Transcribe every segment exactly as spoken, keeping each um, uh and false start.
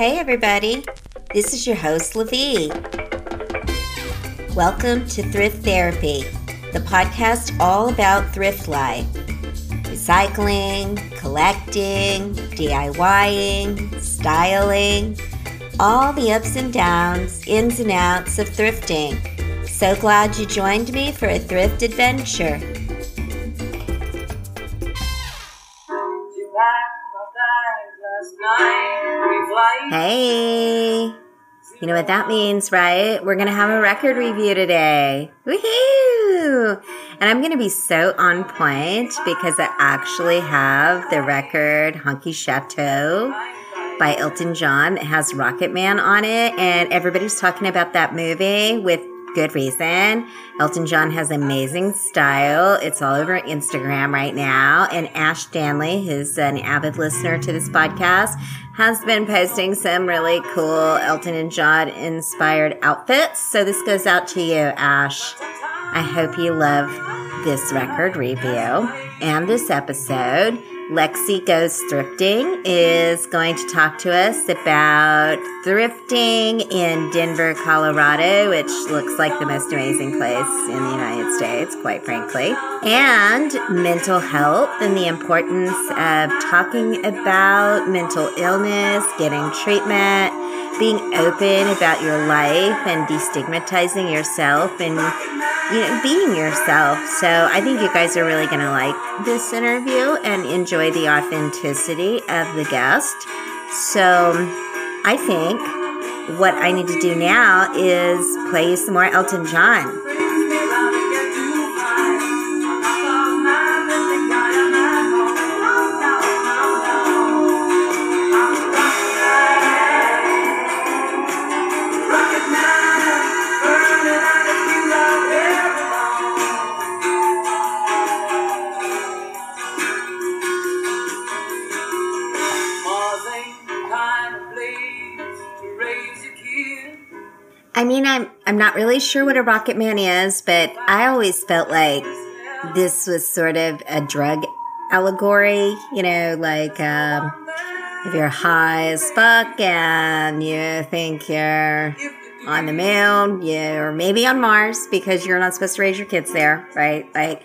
Hey everybody, this is your host LaVie. Welcome to Thrift Therapy, the podcast all about thrift life. Recycling, collecting, DIYing, styling, all the ups and downs, ins and outs of thrifting. So glad you joined me for a thrift adventure. Hey, you know what that means, right? We're going to have a record review today. Woohoo! And I'm going to be so on point because I actually have the record Honky Chateau by Elton John. It has Rocket Man on it, and everybody's talking about that movie with good reason. Elton John has amazing style. It's all over Instagram right now. And Ash Stanley, who's an avid listener to this podcast, has been posting some really cool Elton and John inspired outfits. So this goes out to you, Ash. I hope you love this record review and this episode. Lexi Goes Thrifting is going to talk to us about thrifting in Denver, Colorado, which looks like the most amazing place in the United States, quite frankly, and mental health and the importance of talking about mental illness, getting treatment, being open about your life and destigmatizing yourself and, you know, being yourself. So I think you guys are really going to like this interview and enjoy the authenticity of the guest. So I think what I need to do now is play you some more Elton John. I mean, I'm I'm not really sure what a Rocket Man is, but I always felt like this was sort of a drug allegory, you know, like um, if you're high as fuck and you think you're on the moon, you're maybe on Mars because you're not supposed to raise your kids there, right? Like,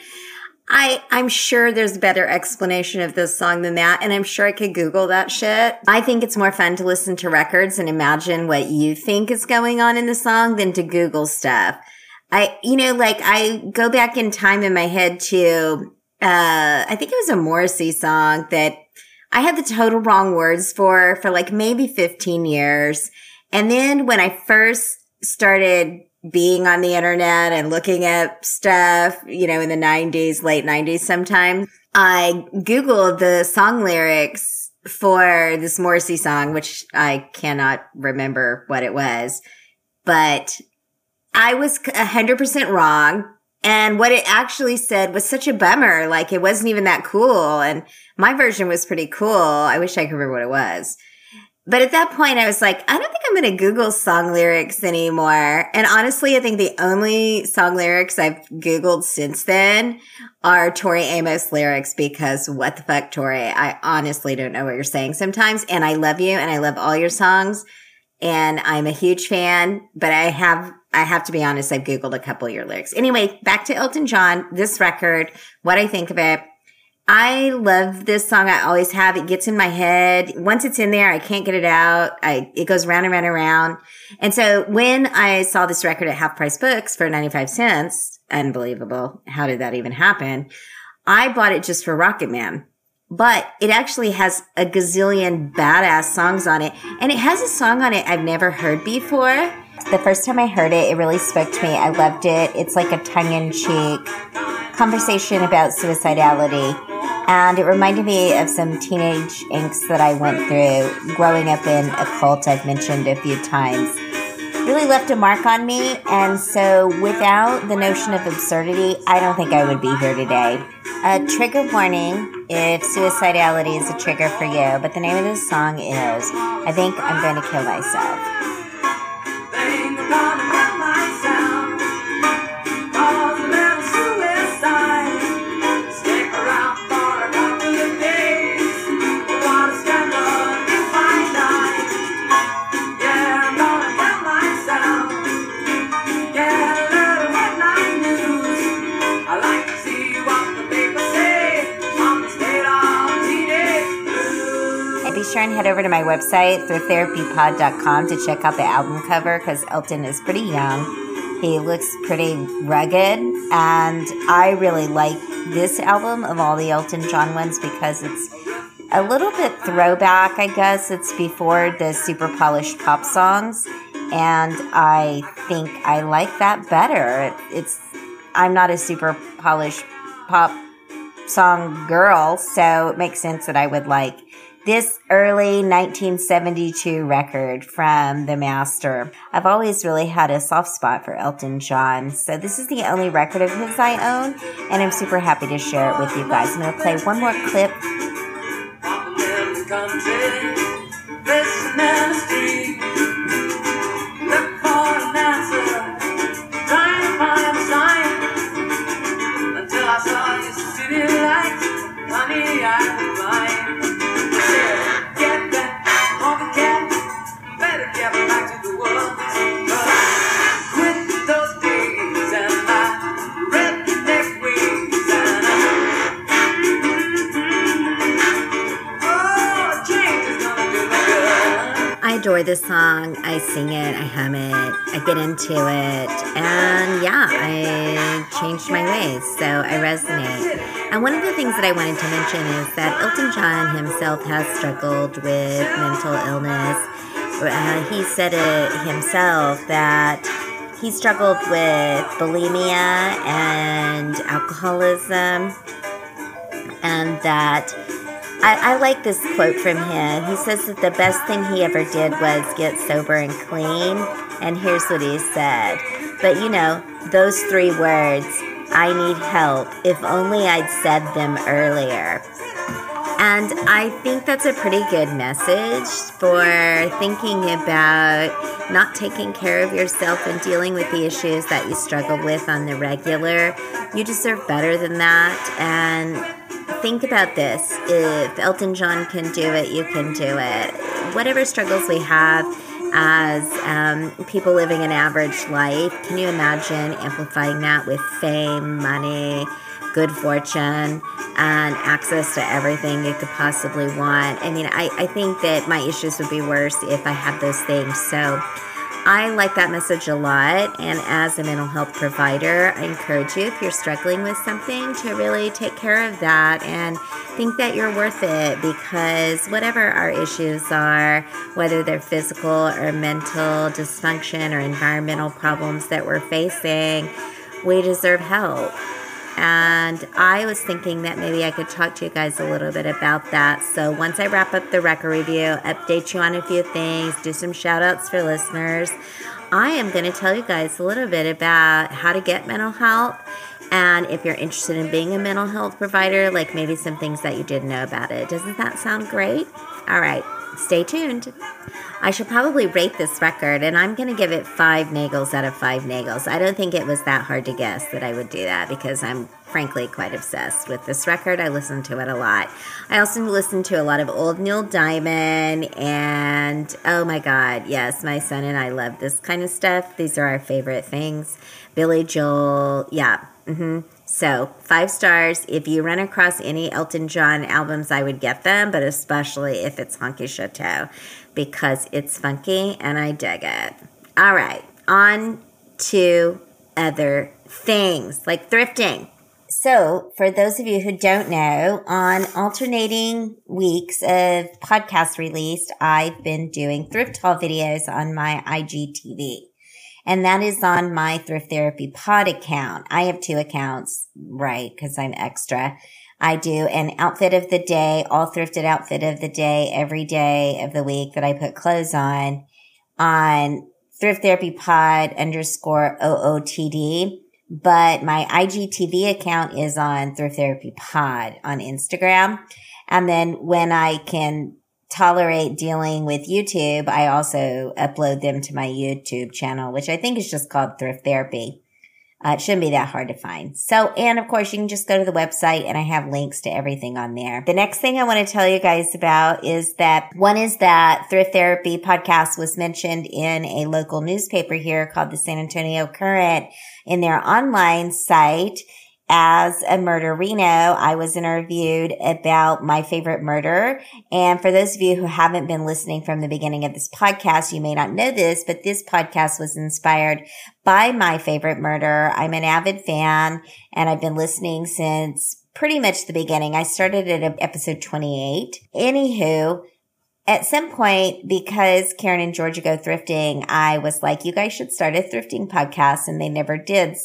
I, I'm sure there's a better explanation of this song than that, and I'm sure I could Google that shit. I think it's more fun to listen to records and imagine what you think is going on in the song than to Google stuff. I, you know, like I go back in time in my head to, uh, I think it was a Morrissey song that I had the total wrong words for, for like maybe fifteen years. And then when I first started being on the internet and looking at stuff, you know, in the nineties, late nineties sometimes, I Googled the song lyrics for this Morrissey song, which I cannot remember what it was, but I was one hundred percent wrong. And what it actually said was such a bummer. Like, it wasn't even that cool. And my version was pretty cool. I wish I could remember what it was. But at that point, I was like, I don't think I'm going to Google song lyrics anymore. And honestly, I think the only song lyrics I've Googled since then are Tori Amos lyrics, because what the fuck, Tori? I honestly don't know what you're saying sometimes. And I love you and I love all your songs. And I'm a huge fan, but I have, I have to be honest, I've Googled a couple of your lyrics. Anyway, back to Elton John, this record, what I think of it. I love this song. I always have. It gets in my head. Once it's in there, I can't get it out. I, it goes round and round and round. And so when I saw this record at Half Price Books for ninety-five cents, unbelievable. How did that even happen? I bought it just for Rocket Man. But it actually has a gazillion badass songs on it. And it has a song on it I've never heard before. The first time I heard it, it really spoke to me. I loved it. It's like a tongue-in-cheek conversation about suicidality. And it reminded me of some teenage angst that I went through growing up in a cult I've mentioned a few times. Really left a mark on me. And so without the notion of absurdity, I don't think I would be here today. A trigger warning if suicidality is a trigger for you. But the name of this song is I Think I'm Going to Kill Myself. Think I'm gonna kill myself. Cause a little suicide. Stick around for a couple of days. What a scandal if I die. head over to my website, thrift therapy pod dot com, to check out the album cover because Elton is pretty young. He looks pretty rugged, and I really like this album of all the Elton John ones because it's a little bit throwback, I guess. It's before the super polished pop songs, and I think I like that better. It's I'm not a super polished pop song girl, so it makes sense that I would like this early nineteen seventy-two record from the master. I've always really had a soft spot for Elton John, so this is the only record of his I own, and I'm super happy to share it with you guys. I'm going to play one more clip. I adore this song. I sing it, I hum it, I get into it, and yeah, I changed my ways, so I resonate. And one of the things that I wanted to mention is that Elton John himself has struggled with mental illness. Uh, he said it himself that he struggled with bulimia and alcoholism, and that I, I like this quote from him. He says that the best thing he ever did was get sober and clean. And here's what he said. But you know, those three words, I need help, if only I'd said them earlier. And I think that's a pretty good message for thinking about not taking care of yourself and dealing with the issues that you struggle with on the regular. You deserve better than that. And think about this. If Elton John can do it, you can do it. Whatever struggles we have as um, people living an average life, can you imagine amplifying that with fame, money, good fortune, and access to everything you could possibly want? I mean, I, I think that my issues would be worse if I had those things. So I like that message a lot, and as a mental health provider, I encourage you, if you're struggling with something, to really take care of that and think that you're worth it, because whatever our issues are, whether they're physical or mental dysfunction or environmental problems that we're facing, we deserve help. And I was thinking that maybe I could talk to you guys a little bit about that. So once I wrap up the record review, update you on a few things, do some shout outs for listeners, I am going to tell you guys a little bit about how to get mental health. And if you're interested in being a mental health provider, like maybe some things that you didn't know about it. Doesn't that sound great? All right, stay tuned. I should probably rate this record, and I'm going to give it five nagels out of five nagels. I don't think it was that hard to guess that I would do that, because I'm frankly quite obsessed with this record. I listen to it a lot. I also listen to a lot of old Neil Diamond, and oh my God, yes, my son and I love this kind of stuff. These are our favorite things. Billy Joel, yeah. Mm-hmm. So, five stars. If you run across any Elton John albums, I would get them, but especially if it's Honky Chateau, because it's funky and I dig it. All right, on to other things, like thrifting. So, for those of you who don't know, on alternating weeks of podcast released, I've been doing thrift haul videos on my I G T V. And that is on my Thrift Therapy Pod account. I have two accounts, right, because I'm extra. I do an outfit of the day, all thrifted outfit of the day, every day of the week that I put clothes on, on Thrift Therapy Pod underscore O O T D. But my I G T V account is on Thrift Therapy Pod on Instagram. And then when I can tolerate dealing with YouTube, I also upload them to my YouTube channel, which I think is just called Thrift Therapy. Uh, it shouldn't be that hard to find. So, and of course, you can just go to the website and I have links to everything on there. The next thing I want to tell you guys about is that one is that Thrift Therapy podcast was mentioned in a local newspaper here called the San Antonio Current in their online site. as a murderino, I was interviewed about my favorite murder. And for those of you who haven't been listening from the beginning of this podcast, you may not know this, but this podcast was inspired by my favorite murder. I'm an avid fan, and I've been listening since pretty much the beginning. I started at episode twenty-eight. Anywho, at some point, because Karen and Georgia go thrifting, I was like, you guys should start a thrifting podcast, and they never did.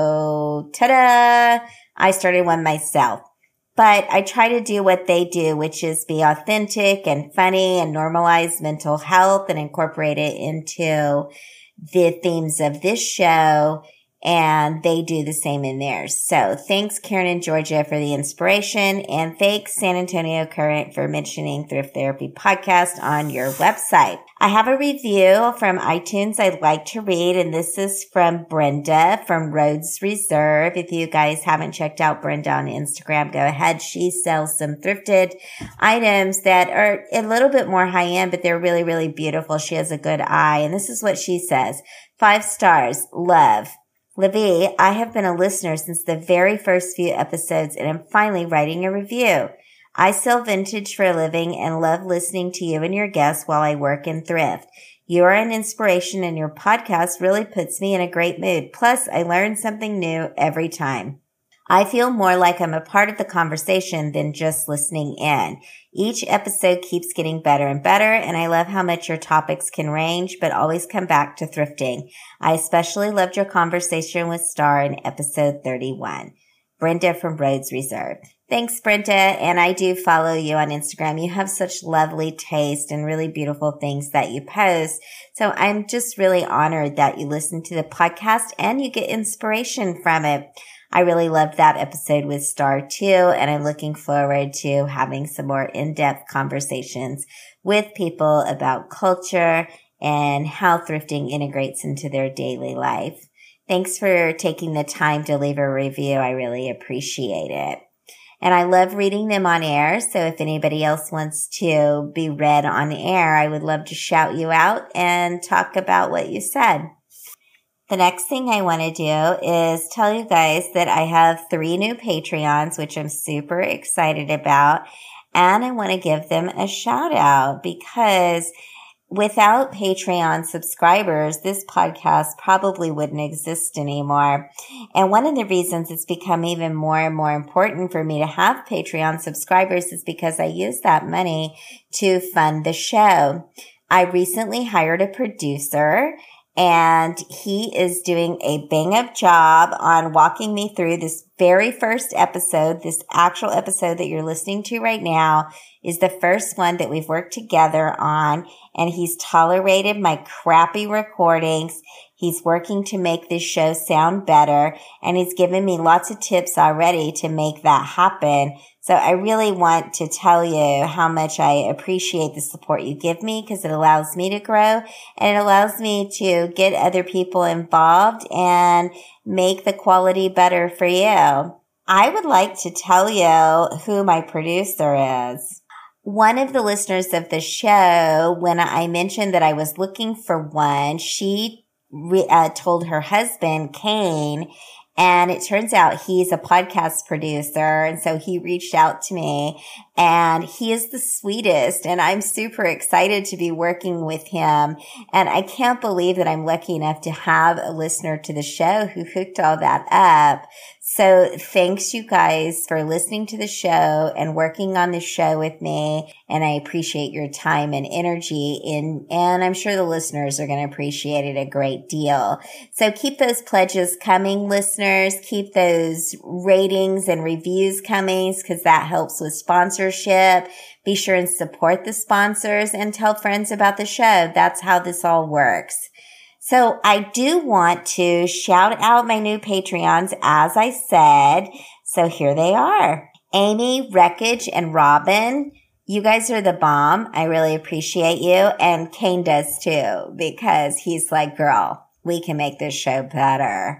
So, ta-da! I started one myself. But I try to do what they do, which is be authentic and funny and normalize mental health and incorporate it into the themes of this show. And they do the same in theirs. So thanks, Karen and Georgia, for the inspiration. And thanks, San Antonio Current, for mentioning Thrift Therapy Podcast on your website. I have a review from iTunes I'd like to read, and this is from Brenda from Rhodes Reserve. If you guys haven't checked out Brenda on Instagram, go ahead. She sells some thrifted items that are a little bit more high-end, but they're really, really beautiful. She has a good eye. And this is what she says. Five stars. Love. Livy, I have been a listener since the very first few episodes, and am finally writing a review. I sell vintage for a living and love listening to you and your guests while I work in thrift. You are an inspiration, and your podcast really puts me in a great mood. Plus, I learn something new every time. I feel more like I'm a part of the conversation than just listening in. Each episode keeps getting better and better, and I love how much your topics can range, but always come back to thrifting. I especially loved your conversation with Star in episode thirty-one. Brenda from Rhodes Reserve. Thanks, Brenda, and I do follow you on Instagram. You have such lovely taste and really beautiful things that you post. So I'm just really honored that you listen to the podcast and you get inspiration from it. I really loved that episode with Star too, and I'm looking forward to having some more in-depth conversations with people about culture and how thrifting integrates into their daily life. Thanks for taking the time to leave a review. I really appreciate it. And I love reading them on air, so if anybody else wants to be read on air, I would love to shout you out and talk about what you said. The next thing I want to do is tell you guys that I have three new Patreons, which I'm super excited about. And I want to give them a shout out because without Patreon subscribers, this podcast probably wouldn't exist anymore. And one of the reasons it's become even more and more important for me to have Patreon subscribers is because I use that money to fund the show. I recently hired a producer, and he is doing a bang-up job on walking me through this very first episode. This actual episode that you're listening to right now is the first one that we've worked together on, and he's tolerated my crappy recordings. He's working to make this show sound better, and he's given me lots of tips already to make that happen. So I really want to tell you how much I appreciate the support you give me because it allows me to grow and it allows me to get other people involved and make the quality better for you. I would like to tell you who my producer is. One of the listeners of the show, when I mentioned that I was looking for one, she re- uh, told her husband, Kane, and it turns out he's a podcast producer. And so he reached out to me, and he is the sweetest. And I'm super excited to be working with him. And I can't believe that I'm lucky enough to have a listener to the show who hooked all that up. So thanks you guys for listening to the show and working on the show with me. And I appreciate your time and energy in, and I'm sure the listeners are going to appreciate it a great deal. So keep those pledges coming, listeners. Keep those ratings and reviews coming because that helps with sponsorship. Be sure and support the sponsors and tell friends about the show. That's how this all works. So I do want to shout out my new Patreons, as I said. So here they are. Amy, Wreckage, and Robin. You guys are the bomb. I really appreciate you. And Kane does too, because he's like, girl, we can make this show better.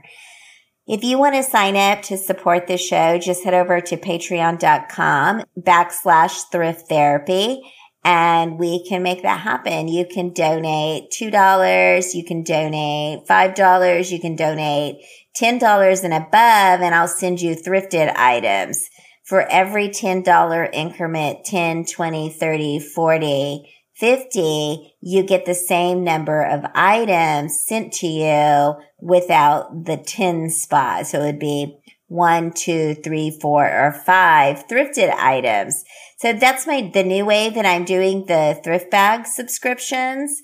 If you want to sign up to support the show, just head over to patreon.com backslash thrift therapy. and we can make that happen. You can donate two dollars, you can donate five dollars, you can donate ten dollars and above, and I'll send you thrifted items. For every ten dollars increment, ten, twenty, thirty, forty, fifty, you get the same number of items sent to you without the ten spot. So it would be one, two, three, four, or five thrifted items. So that's my, the new way that I'm doing the thrift bag subscriptions.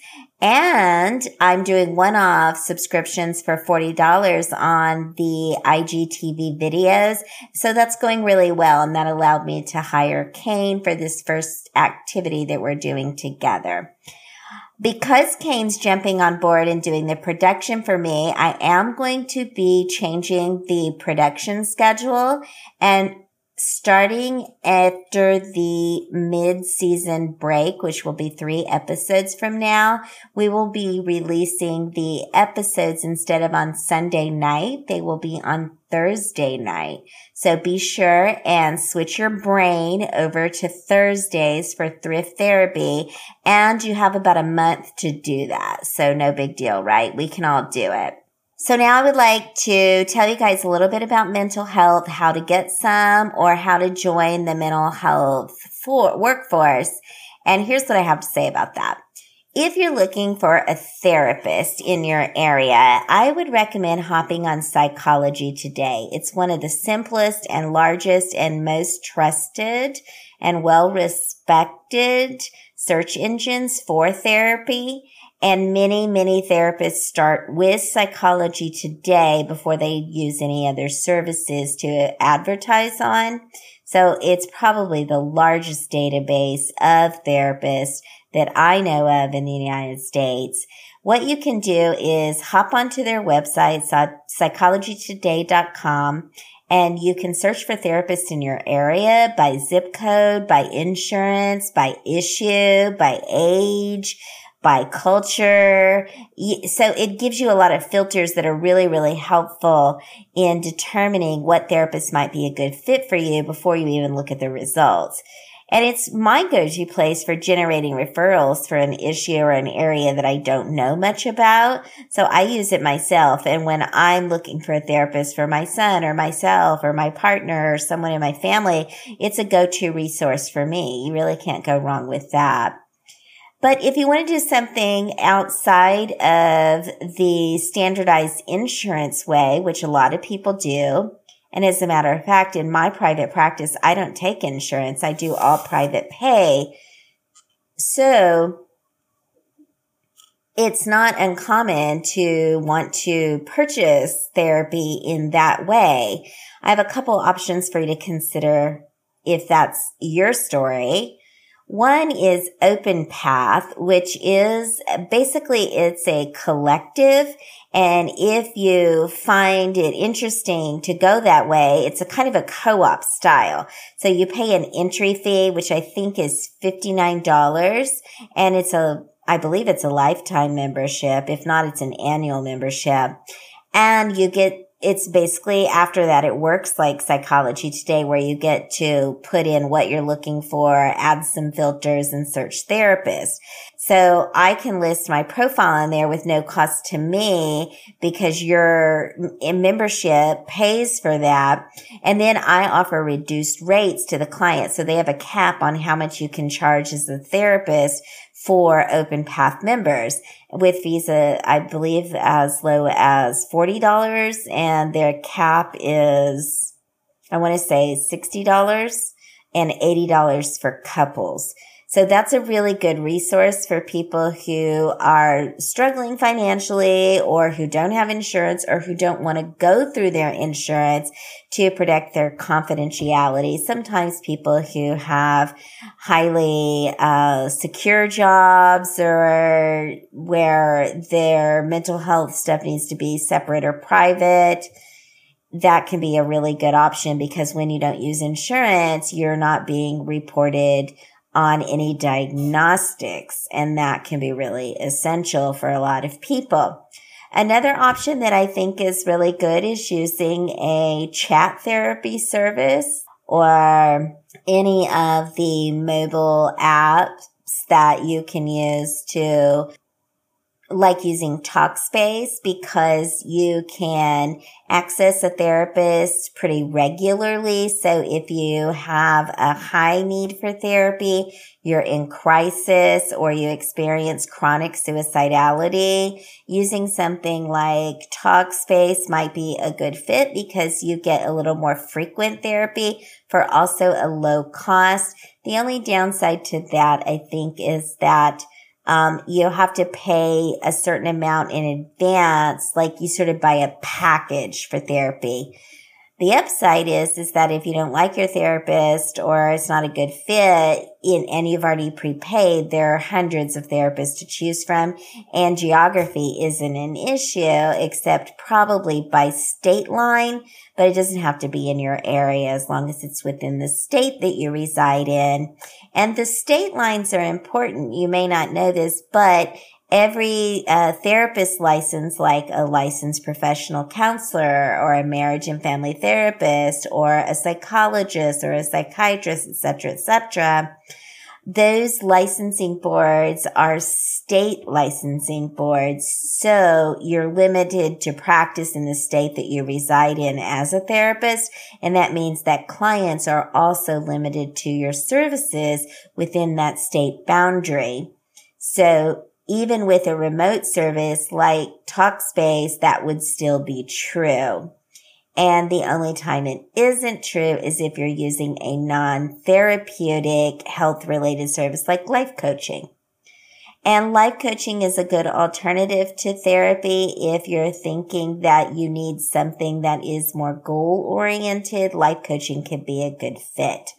And I'm doing one-off subscriptions for forty dollars on the I G T V videos. So that's going really well. And that allowed me to hire Kane for this first activity that we're doing together. Because Kane's jumping on board and doing the production for me, I am going to be changing the production schedule, and starting after the mid-season break, which will be three episodes from now, we will be releasing the episodes instead of on Sunday night. They will be on Thursday night. So be sure and switch your brain over to Thursdays for thrift therapy. And you have about a month to do that. So no big deal, right? We can all do it. So now I would like to tell you guys a little bit about mental health, how to get some, or how to join the mental health for workforce. And here's what I have to say about that. If you're looking for a therapist in your area, I would recommend hopping on Psychology Today. It's one of the simplest and largest and most trusted and well-respected search engines for therapy. And many, many therapists start with Psychology Today before they use any other services to advertise on. So it's probably the largest database of therapists that I know of in the United States. What you can do is hop onto their website, psychology today dot com, and you can search for therapists in your area by zip code, by insurance, by issue, by age, by culture. So it gives you a lot of filters that are really, really helpful in determining what therapist might be a good fit for you before you even look at the results. And it's my go-to place for generating referrals for an issue or an area that I don't know much about. So I use it myself. And when I'm looking for a therapist for my son or myself or my partner or someone in my family, it's a go-to resource for me. You really can't go wrong with that. But if you want to do something outside of the standardized insurance way, which a lot of people do, and as a matter of fact, in my private practice, I don't take insurance. I do all private pay. So it's not uncommon to want to purchase therapy in that way. I have a couple options for you to consider if that's your story. One is Open Path, which is basically it's a collective. And if you find it interesting to go that way, it's a kind of a co-op style. So you pay an entry fee, which I think is fifty-nine dollars. And it's a, I believe it's a lifetime membership. If not, it's an annual membership. And you get It's basically after that, it works like Psychology Today, where you get to put in what you're looking for, add some filters, and search therapist. So I can list my profile in there with no cost to me because your membership pays for that. And then I offer reduced rates to the client. So they have a cap on how much you can charge as a therapist for Open Path members. With Visa, I believe as low as forty dollars, and their cap is, I want to say sixty dollars and eighty dollars for couples. So that's a really good resource for people who are struggling financially or who don't have insurance or who don't want to go through their insurance to protect their confidentiality. Sometimes people who have highly uh, secure jobs or where their mental health stuff needs to be separate or private, that can be a really good option because when you don't use insurance, you're not being reported on any diagnostics, and that can be really essential for a lot of people. Another option that I think is really good is using a chat therapy service or any of the mobile apps that you can use to, like using Talkspace, because you can access a therapist pretty regularly. So if you have a high need for therapy, you're in crisis, or you experience chronic suicidality, using something like Talkspace might be a good fit because you get a little more frequent therapy for also a low cost. The only downside to that, I think, is that Um, you have to pay a certain amount in advance, like you sort of buy a package for therapy. The upside is, is that if you don't like your therapist or it's not a good fit in, and you've already prepaid, there are hundreds of therapists to choose from, and geography isn't an issue except probably by state line, but it doesn't have to be in your area as long as it's within the state that you reside in. And the state lines are important. You may not know this, but every uh, therapist license, like a licensed professional counselor or a marriage and family therapist or a psychologist or a psychiatrist, et cetera, et cetera, those licensing boards are state licensing boards. So you're limited to practice in the state that you reside in as a therapist. And that means that clients are also limited to your services within that state boundary. So even with a remote service like Talkspace, that would still be true. And the only time it isn't true is if you're using a non-therapeutic health-related service like life coaching. And life coaching is a good alternative to therapy if you're thinking that you need something that is more goal-oriented. Life coaching can be a good fit.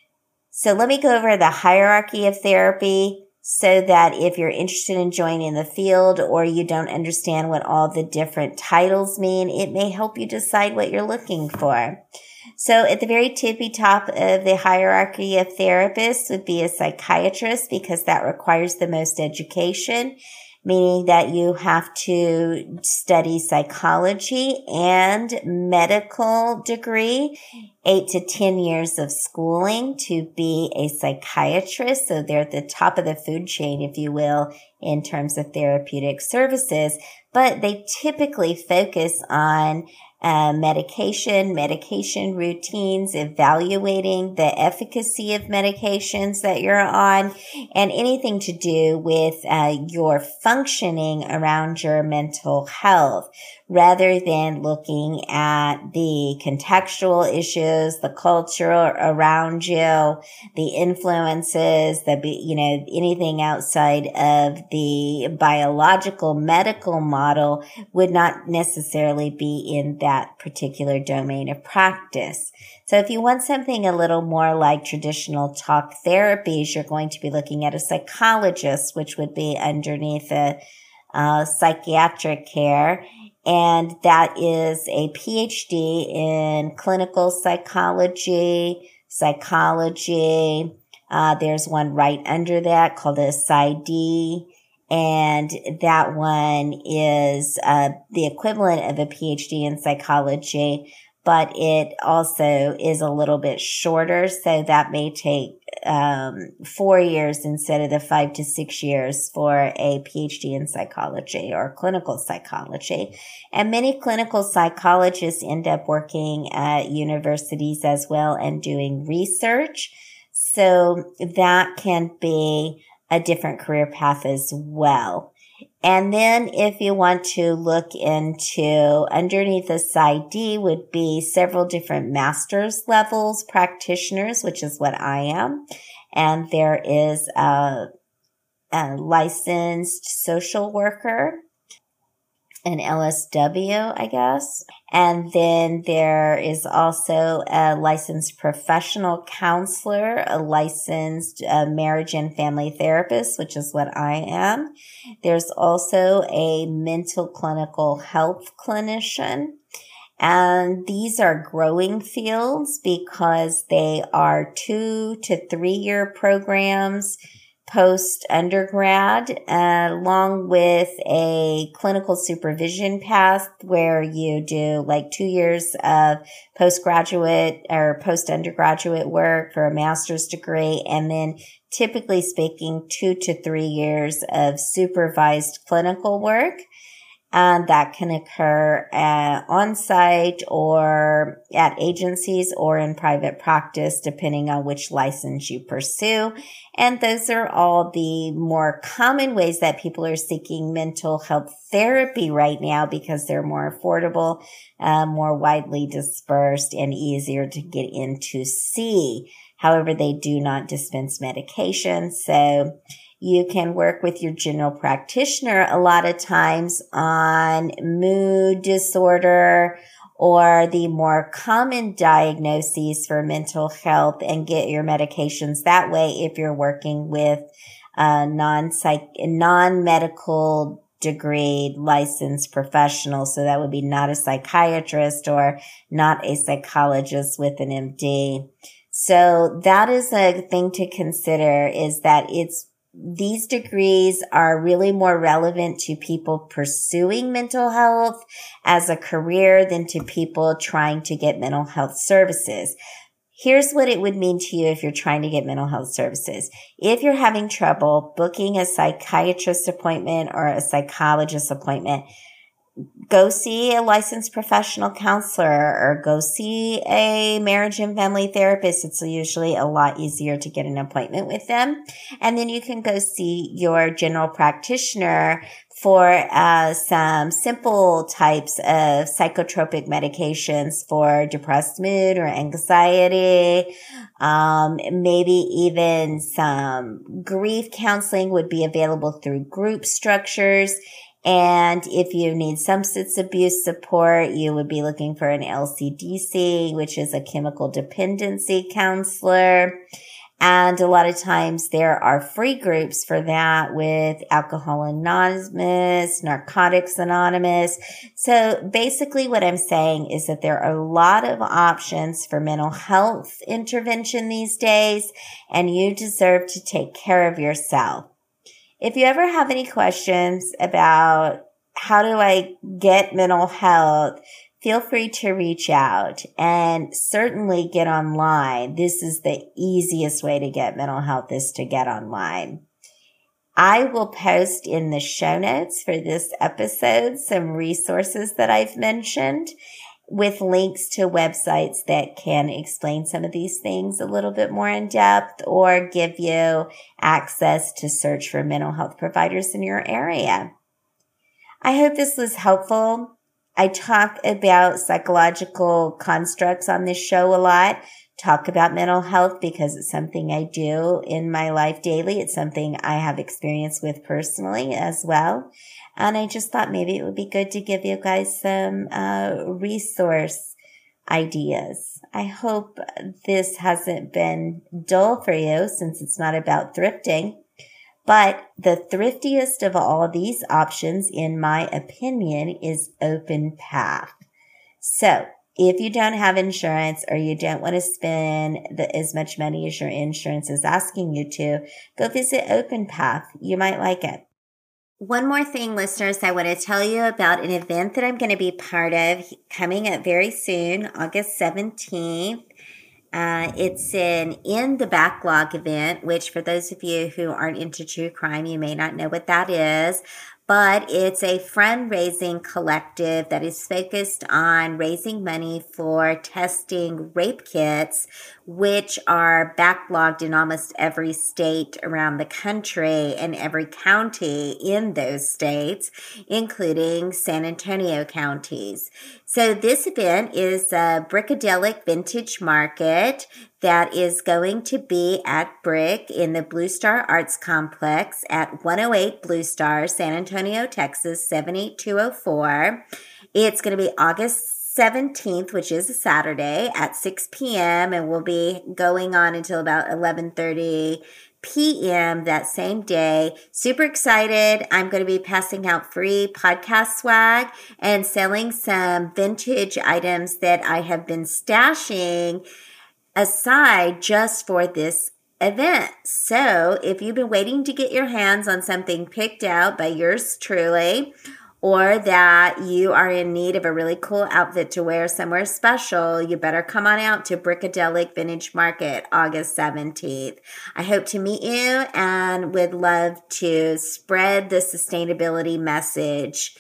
So let me go over the hierarchy of therapy, so that if you're interested in joining the field or you don't understand what all the different titles mean, it may help you decide what you're looking for. So at the very tippy top of the hierarchy of therapists would be a psychiatrist, because that requires the most education, meaning that you have to study psychology and medical degree, eight to ten years of schooling to be a psychiatrist. So they're at the top of the food chain, if you will, in terms of therapeutic services. But they typically focus on uh, medication, medication routines, evaluating the efficacy of medications that you're on, and anything to do with uh, your functioning around your mental health, rather than looking at the contextual issues, the culture around you, the influences, the, you know, anything outside of the biological medical model would not necessarily be in that particular domain of practice. So if you want something a little more like traditional talk therapies, you're going to be looking at a psychologist, which would be underneath a uh, psychiatric care. And that is a P H D in clinical psychology, psychology. Uh, there's one right under that called a PsyD. And that one is uh, the equivalent of a P H D in psychology, but it also is a little bit shorter. So that may take um, four years instead of the five to six years for a P H D in psychology or clinical psychology. And many clinical psychologists end up working at universities as well and doing research. So that can be a different career path as well. And then if you want to look into underneath the PsyD would be several different master's levels practitioners, which is what I am. And there is a, a licensed social worker, an L S W, I guess. And then there is also a licensed professional counselor, a licensed uh, marriage and family therapist, which is what I am. There's also a mental clinical health clinician. And these are growing fields because they are two to three year programs, post-undergrad, uh, along with a clinical supervision path where you do like two years of postgraduate or post-undergraduate work for a master's degree, and then typically speaking, two to three years of supervised clinical work. And that can occur uh, on site or at agencies or in private practice, depending on which license you pursue. And those are all the more common ways that people are seeking mental health therapy right now because they're more affordable, uh, more widely dispersed, and easier to get in to see. However, they do not dispense medication. So you can work with your general practitioner a lot of times on mood disorder or the more common diagnoses for mental health and get your medications that way if you're working with a non-psych, non-medical degree licensed professional. So that would be not a psychiatrist or not a psychologist with an M D. So that is a thing to consider, is that it's these degrees are really more relevant to people pursuing mental health as a career than to people trying to get mental health services. Here's what it would mean to you if you're trying to get mental health services. If you're having trouble booking a psychiatrist appointment or a psychologist appointment, go see a licensed professional counselor or go see a marriage and family therapist. It's usually a lot easier to get an appointment with them. And then you can go see your general practitioner for uh, some simple types of psychotropic medications for depressed mood or anxiety. Um, maybe even some grief counseling would be available through group structures. And if you need substance abuse support, you would be looking for an L C D C, which is a chemical dependency counselor. And a lot of times there are free groups for that with Alcohol Anonymous, Narcotics Anonymous. So basically what I'm saying is that there are a lot of options for mental health intervention these days, and you deserve to take care of yourself. If you ever have any questions about how do I get mental health, feel free to reach out and certainly get online. This is the easiest way to get mental health, is to get online. I will post in the show notes for this episode some resources that I've mentioned with links to websites that can explain some of these things a little bit more in depth or give you access to search for mental health providers in your area. I hope this was helpful. I talk about psychological constructs on this show a lot, talk about mental health because it's something I do in my life daily. It's something I have experience with personally as well. And I just thought maybe it would be good to give you guys some uh, resource ideas. I hope this hasn't been dull for you since it's not about thrifting. But the thriftiest of all these options, in my opinion, is OpenPath. So if you don't have insurance or you don't want to spend the, as much money as your insurance is asking you to, go visit OpenPath. You might like it. One more thing, listeners, I want to tell you about an event that I'm going to be part of coming up very soon, August seventeenth. Uh, it's an In the Backlog event, which for those of you who aren't into true crime, you may not know what that is. But it's a fundraising collective that is focused on raising money for testing rape kits, which are backlogged in almost every state around the country and every county in those states, including San Antonio counties. So this event is a Brickadelic Vintage Market that is going to be at Brick in the Blue Star Arts Complex at one oh eight Blue Star, San Antonio, Texas, seven eight two oh four. It's going to be August seventeenth, which is a Saturday, at six p.m. and will be going on until about eleven thirty p.m. that same day. Super excited. I'm going to be passing out free podcast swag and selling some vintage items that I have been stashing aside just for this event. So if you've been waiting to get your hands on something picked out by yours truly, or that you are in need of a really cool outfit to wear somewhere special, you better come on out to Brickadelic Vintage Market August seventeenth. I hope to meet you and would love to spread the sustainability message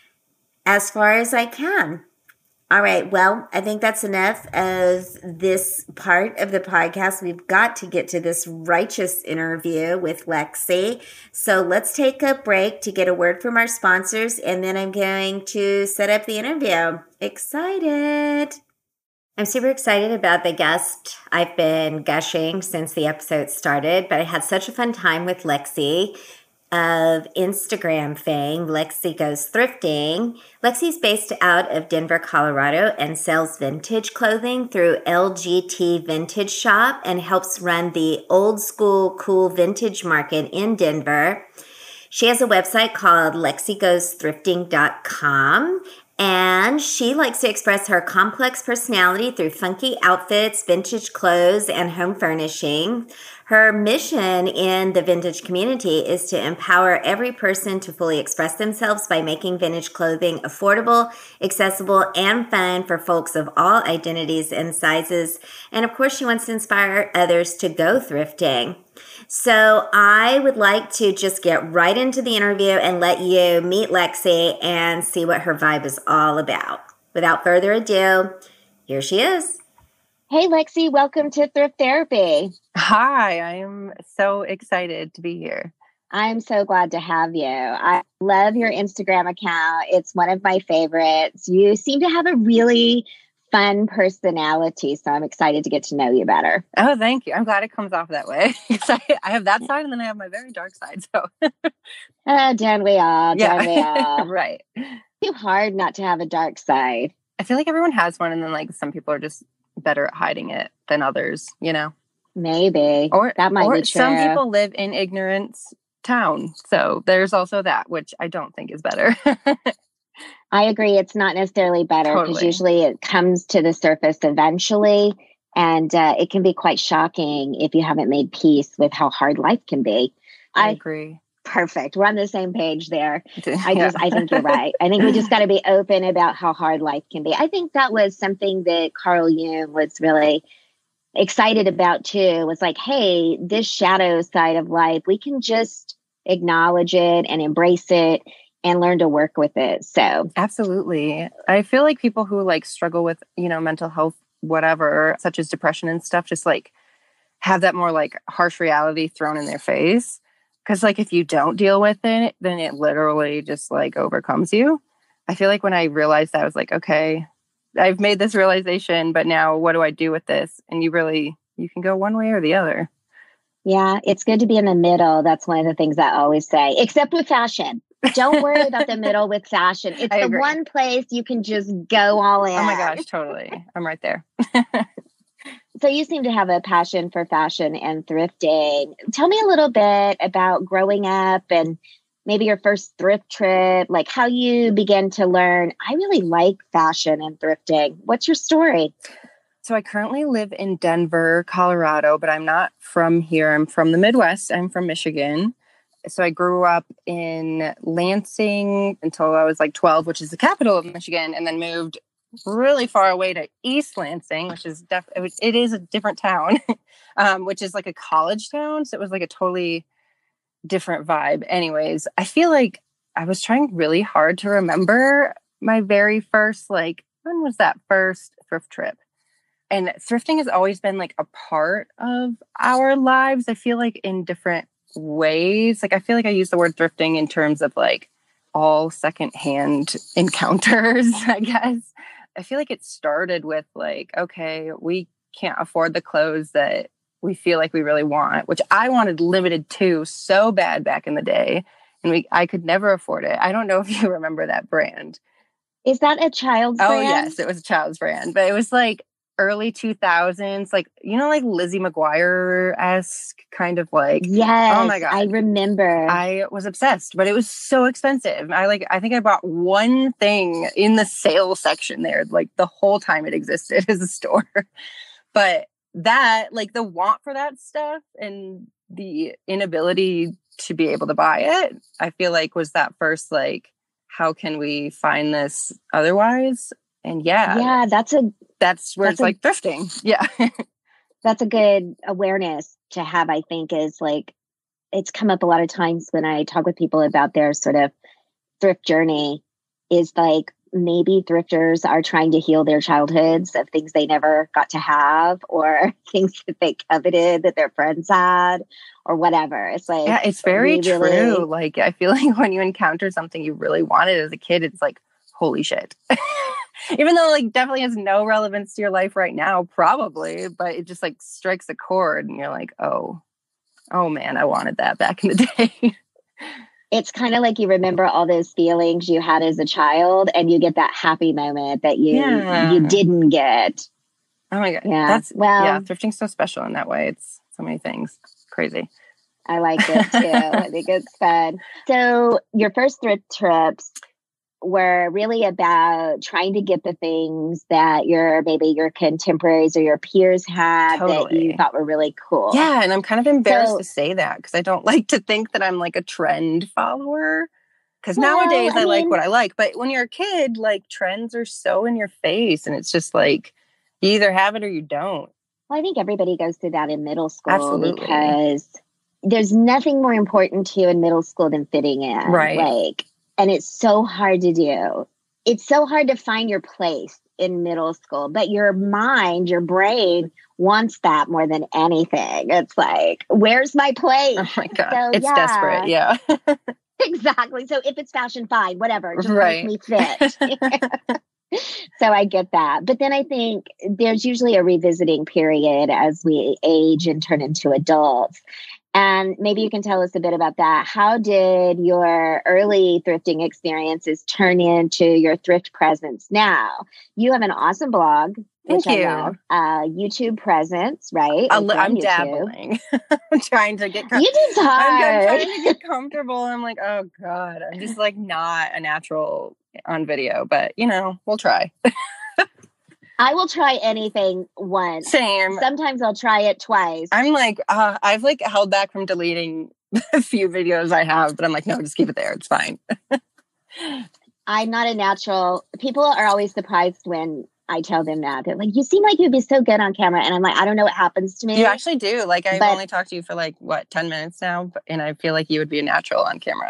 as far as I can. All right. Well, I think that's enough of this part of the podcast. We've got to get to this righteous interview with Lexi. So let's take a break to get a word from our sponsors, and then I'm going to set up the interview. Excited. I'm super excited about the guest. I've been gushing since the episode started, but I had such a fun time with Lexi of Instagram fame, Lexi Goes Thrifting. Lexi's based out of Denver, Colorado, and sells vintage clothing through L G T Vintage Shop and helps run the Old School Cool Vintage Market in Denver. She has a website called lexi goes thrifting dot com, and she likes to express her complex personality through funky outfits, vintage clothes, and home furnishing. Her mission in the vintage community is to empower every person to fully express themselves by making vintage clothing affordable, accessible, and fun for folks of all identities and sizes. And of course, she wants to inspire others to go thrifting. So I would like to just get right into the interview and let you meet Lexi and see what her vibe is all about. Without further ado, here she is. Hey, Lexi, welcome to Thrift Therapy. Hi, I am so excited to be here. I'm so glad to have you. I love your Instagram account. It's one of my favorites. You seem to have a really fun personality, so I'm excited to get to know you better. Oh, thank you. I'm glad it comes off that way. I, I have that side, and then I have my very dark side. So, oh, don't we all? Yeah. Don't we all? Right. It's too hard not to have a dark side. I feel like everyone has one, and then like some people are just better at hiding it than others, you know? Maybe. Or that might or be true. Some people live in ignorance town. So there's also that, which I don't think is better. I agree. It's not necessarily better because Totally. usually it comes to the surface eventually. And uh, it can be quite shocking if you haven't made peace with how hard life can be. I, I agree. Perfect. We're on the same page there. I Yeah. just, I think you're right. I think we just got to be open about how hard life can be. I think that was something that Carl Jung was really excited about too, was like, hey, this shadow side of life, we can just acknowledge it and embrace it and learn to work with it. So Absolutely. I feel like people who like struggle with, you know, mental health, whatever, such as depression and stuff, just like have that more like harsh reality thrown in their face. Cause like if you don't deal with it, then it literally just like overcomes you. I feel like when I realized that, I was like, okay, I've made this realization, but now what do I do with this? And you really, you can go one way or the other. yeah, it's good to be in the middle. That's one of the things I always say, except with fashion. Don't worry about the middle with fashion. It's I the agree. one place you can just go all in. Oh my gosh, totally. I'm right there. So you seem to have a passion for fashion and thrifting. Tell me a little bit about growing up and maybe your first thrift trip, like how you began to learn, I really like fashion and thrifting. What's your story? So I currently live in Denver, Colorado, but I'm not from here. I'm from the Midwest. I'm from Michigan. So I grew up in Lansing until I was like twelve, which is the capital of Michigan, and then moved really far away to East Lansing, which is def- it is a different town, um, which is like a college town. So it was like a totally different vibe. Anyways, I feel like I was trying really hard to remember my very first, like, when was that first thrift trip? And thrifting has always been like a part of our lives. I feel like in different ways. Like, I feel like I use the word thrifting in terms of like all secondhand encounters, I guess. I feel like it started with like, okay, we can't afford the clothes that we feel like we really want, which I wanted limited too so bad back in the day. And we, I could never afford it. I don't know if you remember that brand. Is that a child's oh, brand? Oh, yes, it was a child's brand, but it was like early two thousands, like, you know, like Lizzie McGuire-esque kind of like. Yes, oh my God. I remember. I was obsessed, but it was so expensive. I like, I think I bought one thing in the sale section there, like the whole time it existed as a store. But that, like the want for that stuff and the inability to be able to buy it, I feel like was that first, like, how can we find this otherwise? And yeah, yeah, that's a that's where that's it's a, like thrifting. Yeah. that's a good awareness to have, I think, is like, it's come up a lot of times when I talk with people about their sort of thrift journey, is like, maybe thrifters are trying to heal their childhoods of things they never got to have, or things that they coveted that their friends had, or whatever. It's like, yeah, it's very true. Really... Like, I feel like when you encounter something you really wanted as a kid, it's like, holy shit. Even though, like, definitely has no relevance to your life right now, probably, but it just like strikes a chord and you're like, oh, oh man, I wanted that back in the day. It's kind of like you remember all those feelings you had as a child, and you get that happy moment that you yeah. you didn't get. Oh my God. Yeah. That's, well, yeah, thrifting's so special in that way. It's so many things. Crazy. I like it too. I think it's fun. So your first thrift trips were really about trying to get the things that your maybe your contemporaries or your peers had Totally. that you thought were really cool. Yeah, and I'm kind of embarrassed So- to say that because I don't like to think that I'm like a trend follower. Because Well, nowadays I, I like mean- what I like, but when you're a kid, like trends are so in your face, and it's just like you either have it or you don't. Well, I think everybody goes through that in middle school. Absolutely. Because there's nothing more important to you in middle school than fitting in. Right. Like, and it's so hard to do. It's so hard to find your place in middle school, but your mind, your brain wants that more than anything. It's like, where's my place? Oh my God. So, it's yeah. desperate. Yeah. Exactly. So if it's fashion, fine, whatever. Just Right. make me fit. So I get that. But then I think there's usually a revisiting period as we age and turn into adults. And maybe you can tell us a bit about that. How did your early thrifting experiences turn into your thrift presence now? You have an awesome blog. Thank which you. I love. Uh, YouTube presence, right? I'm, Over on I'm YouTube. dabbling. I'm trying to get com- YouTube's I'm, I'm hard. trying to get comfortable. I'm like, oh God, I'm just like not a natural on video, but you know, we'll try. I will try anything once. Same. Sometimes I'll try it twice. I'm like, uh, I've like held back from deleting a few videos I have, but I'm like, no, just keep it there. It's fine. I'm not a natural. People are always surprised when I tell them that. They're like, you seem like you'd be so good on camera. And I'm like, I don't know what happens to me. You actually do. Like, I've But- only talked to you for like, what, ten minutes now? But- And I feel like you would be a natural on camera.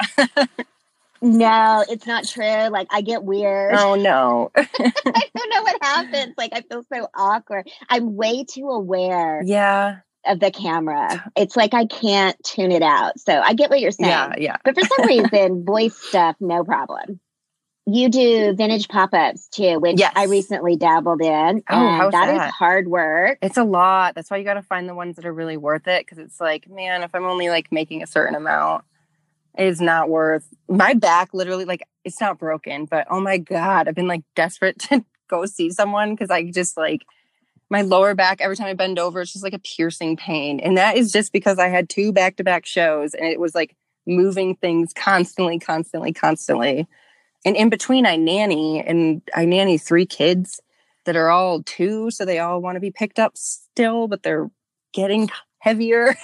No, it's not true. Like, I get weird. Oh, no. I don't know what happens. Like, I feel so awkward. I'm way too aware Yeah. of the camera. It's like I can't tune it out. So I get what you're saying. Yeah. Yeah. But for some reason, voice stuff, no problem. You do vintage pop-ups too, which Yes. I recently dabbled in. Oh, and how's that is that? hard work. It's a lot. That's why you got to find the ones that are really worth it. Cause it's like, man, if I'm only like making a certain amount, it's not worth my back. Literally, like it's not broken, but oh my God, I've been like desperate to go see someone. Cause I just like my lower back, every time I bend over, it's just like a piercing pain. And that is just because I had two back-to-back shows and it was like moving things constantly, constantly, constantly. And in between, I nanny, and I nanny three kids that are all two, so they all want to be picked up still, but they're getting heavier.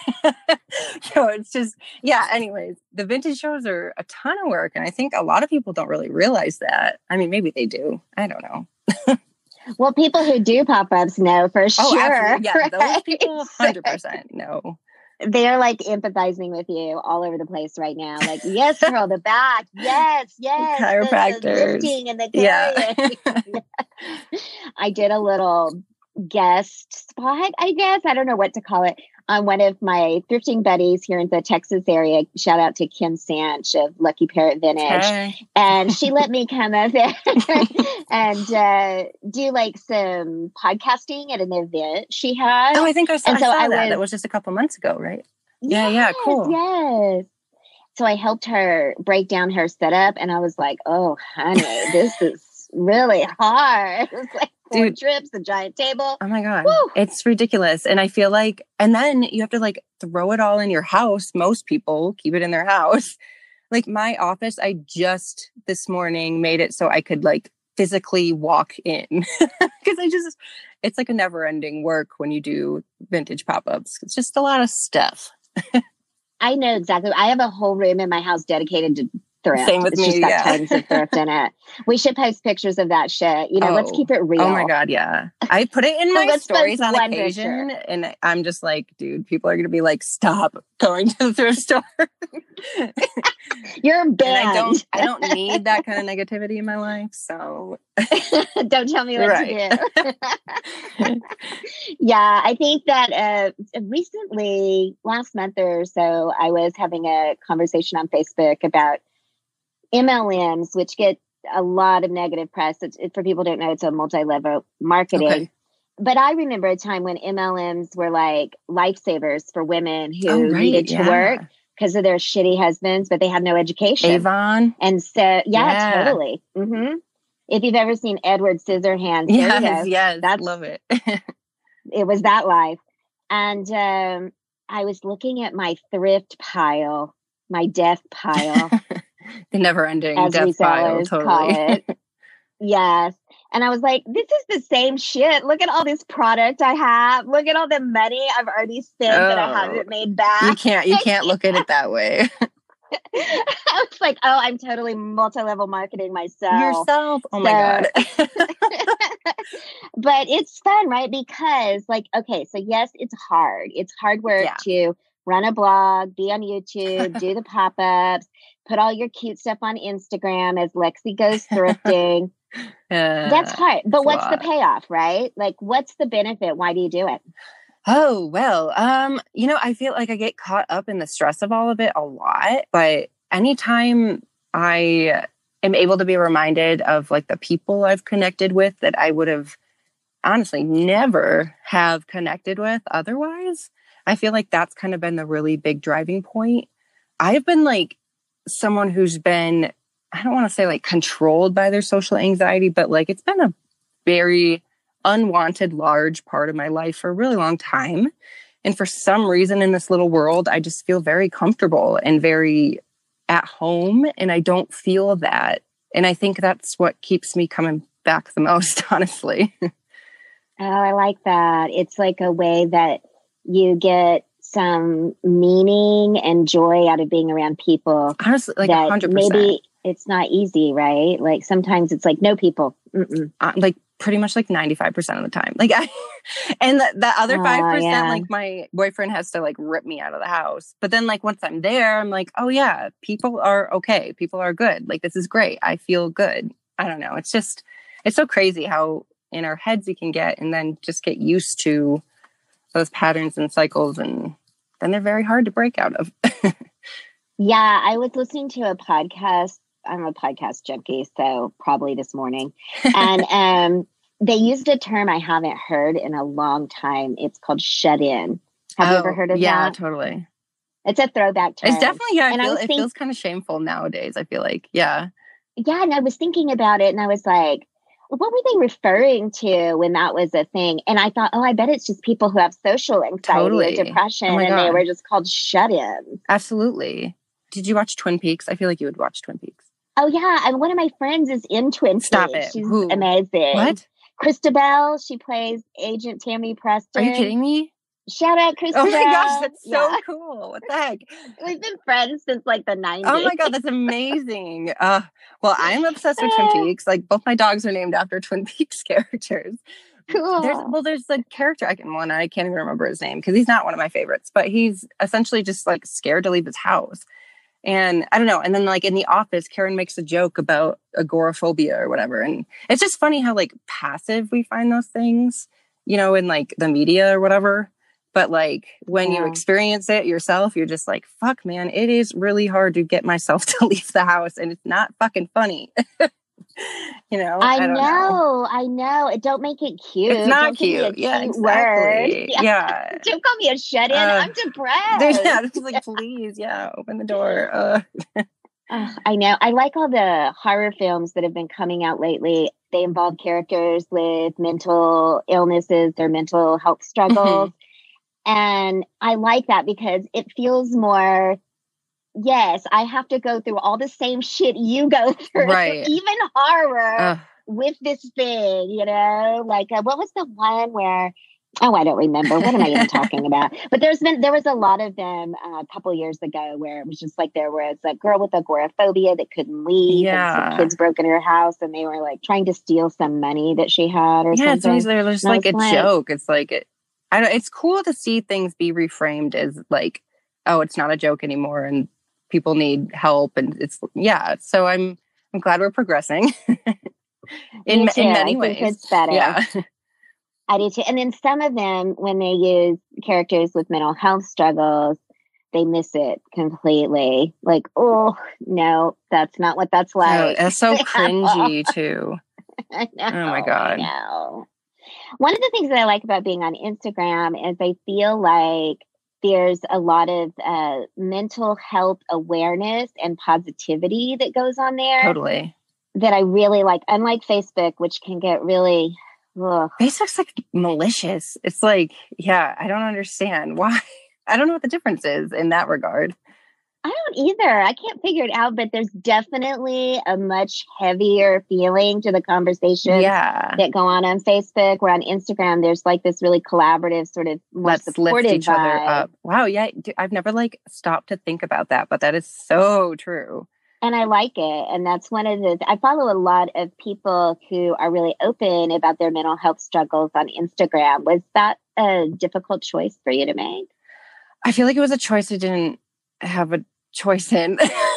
So it's just, yeah, anyways, the vintage shows are a ton of work, and I think a lot of people don't really realize that. I mean, maybe they do. I don't know. Well, people who do pop-ups know for Oh, sure. absolutely. Yeah, those right? people one hundred percent know. They're like empathizing with you all over the place right now. Like, yes, girl, the back. Yes, yes. the- The, Chiropractors. lifting and the Yeah. carrying. I did a little guest spot, I guess. I don't know what to call it. On one of my thrifting buddies here in the Texas area. Shout out to Kim Sanch of Lucky Parrot Vintage. Okay. And she let me come up there and uh, do like some podcasting at an event she had. Oh, I think I saw, And I so saw I that. was- That was just a couple months ago, right? Yeah, yeah, cool. Yes. So I helped her break down her setup, and I was like, "Oh, honey, this is really hard." It was like four Dude. trips, a giant table. Oh my God. Woo. It's ridiculous. And I feel like, and then you have to like throw it all in your house. Most people keep it in their house. Like my office, I just this morning made it so I could like physically walk in because I just, it's like a never ending work when you do vintage pop-ups. It's just a lot of stuff. I know exactly. I have a whole room in my house dedicated to thrift. Same with it's me, just got yeah. tons of thrift in it. We should post pictures of that shit. You know, oh. let's keep it real. Oh my God, yeah. I put it in So my let's stories post on one occasion, picture. and I'm just like, dude, people are going to be like, stop going to the thrift store. You're banned. And I don't, I don't need that kind of negativity in my life, so. Don't tell me what right. to do. Yeah, I think that uh, recently, last month or so, I was having a conversation on Facebook about M L Ms, which get a lot of negative press. It's, it, for people who don't know, it's a multi-level marketing. Okay. But I remember a time when M L Ms were like lifesavers for women who Oh, right, needed to yeah. work because of their shitty husbands, but they had no education. Avon. And so, yeah, Yeah. totally. Mm-hmm. If you've ever seen Edward Scissorhands, there Yes, you go. yes, That's, love it. it was that life. And um, I was looking at my thrift pile, my death pile, The never-ending as death pile, resellers totally. call it. Yes. And I was like, this is the same shit. Look at all this product I have. Look at all the money I've already spent Oh, that I haven't made back. You can't, you can't look at it that way. I was like, oh, I'm totally multi-level marketing myself. Yourself. Oh So, my God. but it's fun, right? Because like, okay, so yes, it's hard. It's hard work Yeah. to run a blog, be on YouTube, do the pop-ups, put all your cute stuff on Instagram as Lexi goes thrifting. Uh, That's hard. But it's a what's the lot. payoff, right? Like, what's the benefit? Why do you do it? Oh, well, um, you know, I feel like I get caught up in the stress of all of it a lot, but anytime I am able to be reminded of like the people I've connected with that I would have honestly never have connected with otherwise, I feel like that's kind of been the really big driving point. I've been like someone who's been, I don't want to say like controlled by their social anxiety, but like it's been a very unwanted large part of my life for a really long time. And for some reason in this little world, I just feel very comfortable and very at home. And I don't feel that. And I think that's what keeps me coming back the most, honestly. Oh, I like that. It's like a way that you get some meaning and joy out of being around people. Honestly, like that one hundred percent. Maybe it's not easy, right? Like sometimes it's like no people. Mm-mm. Uh, like pretty much like ninety-five percent of the time. Like I, and the, the other Oh, five percent, yeah. like my boyfriend has to like rip me out of the house. But then like once I'm there, I'm like, oh yeah, people are okay. People are good. Like this is great. I feel good. I don't know. It's just, it's so crazy how in our heads you can get and then just get used to those patterns and cycles. And then they're very hard to break out of. Yeah, I was listening to a podcast. I'm a podcast junkie, so probably this morning. And um, they used a term I haven't heard in a long time. It's called shut in. Have oh, you ever heard of yeah, that? Yeah, totally. It's a throwback term. It's definitely, yeah, I and feel, I was it think, feels kind of shameful nowadays, I feel like. Yeah. Yeah, and I was thinking about it and I was like, what were they referring to when that was a thing? And I thought, oh, I bet it's just people who have social anxiety Totally. or depression, Oh my and they God. were just called shut-ins. Absolutely. Did you watch Twin Peaks? I feel like you would watch Twin Peaks. Oh, yeah. And one of my friends is in Twin Stop Peaks. it. She's Who? amazing. What? Christabel. She plays Agent Tammy Preston. Are you kidding me? Shout out Christabel. Oh my gosh, that's so Yeah. cool. What the heck? We've been friends since like the nineties. Oh my God, that's amazing. Uh, well, I'm obsessed with Twin Peaks. Like both my dogs are named after Twin Peaks characters. Cool. There's, well, there's the character I can one. I can't even remember his name because he's not one of my favorites, but he's essentially just like scared to leave his house. And I don't know. And then like in The Office, Karen makes a joke about agoraphobia or whatever. And it's just funny how like passive we find those things, you know, in like the media or whatever. But like when Yeah. you experience it yourself, you're just like, fuck, man, it is really hard to get myself to leave the house. And it's not fucking funny. You know, I, I don't know, know. I know. It don't make it cute. It's not Don't give me a cute. Yeah, cute exactly. word. Yeah. Don't call me a shut-in. Uh, I'm depressed. Yeah, it's like, please, yeah, open the door. Uh. Ugh, I know. I like all the horror films that have been coming out lately. They involve characters with mental illnesses or mental health struggles. And I like that because it feels more, yes, I have to go through all the same shit you go through. Right. Even horror. Ugh. with this thing, you know, like uh, what was the one where, oh, I don't remember. What am I even talking about? But there's been, there was a lot of them uh, a couple years ago where it was just like there was a girl with agoraphobia that couldn't leave. Yeah. And some kids broke into her house and they were like trying to steal some money that she had or yeah, something. It's always just And I like a was like- joke. It's like, it, I don't, it's cool to see things be reframed as like, oh, it's not a joke anymore and people need help. And it's, yeah. So I'm, I'm glad we're progressing in, Me too. in many I ways. think it's better. Yeah. I do too. And then some of them, when they use characters with mental health struggles, they miss it completely. Like, oh, no, that's not what that's Oh, like. it's so cringy too. I know, Oh my God. I know. One of the things that I like about being on Instagram is I feel like there's a lot of uh, mental health awareness and positivity that goes on there. Totally. That I really like. Unlike Facebook, which can get really... Ugh. Facebook's like malicious. It's like, yeah, I don't understand why. I don't know what the difference is in that regard. I don't either. I can't figure it out, but there's definitely a much heavier feeling to the conversations Yeah. that go on on Facebook. Where on Instagram, there's like this really collaborative sort of more Let's lift supportive each other vibe. up. Wow. Yeah. d- I've never like stopped to think about that, but that is so true. And I like it. And that's one of the, I follow a lot of people who are really open about their mental health struggles on Instagram. Was that a difficult choice for you to make? I feel like it was a choice I didn't have a choice in.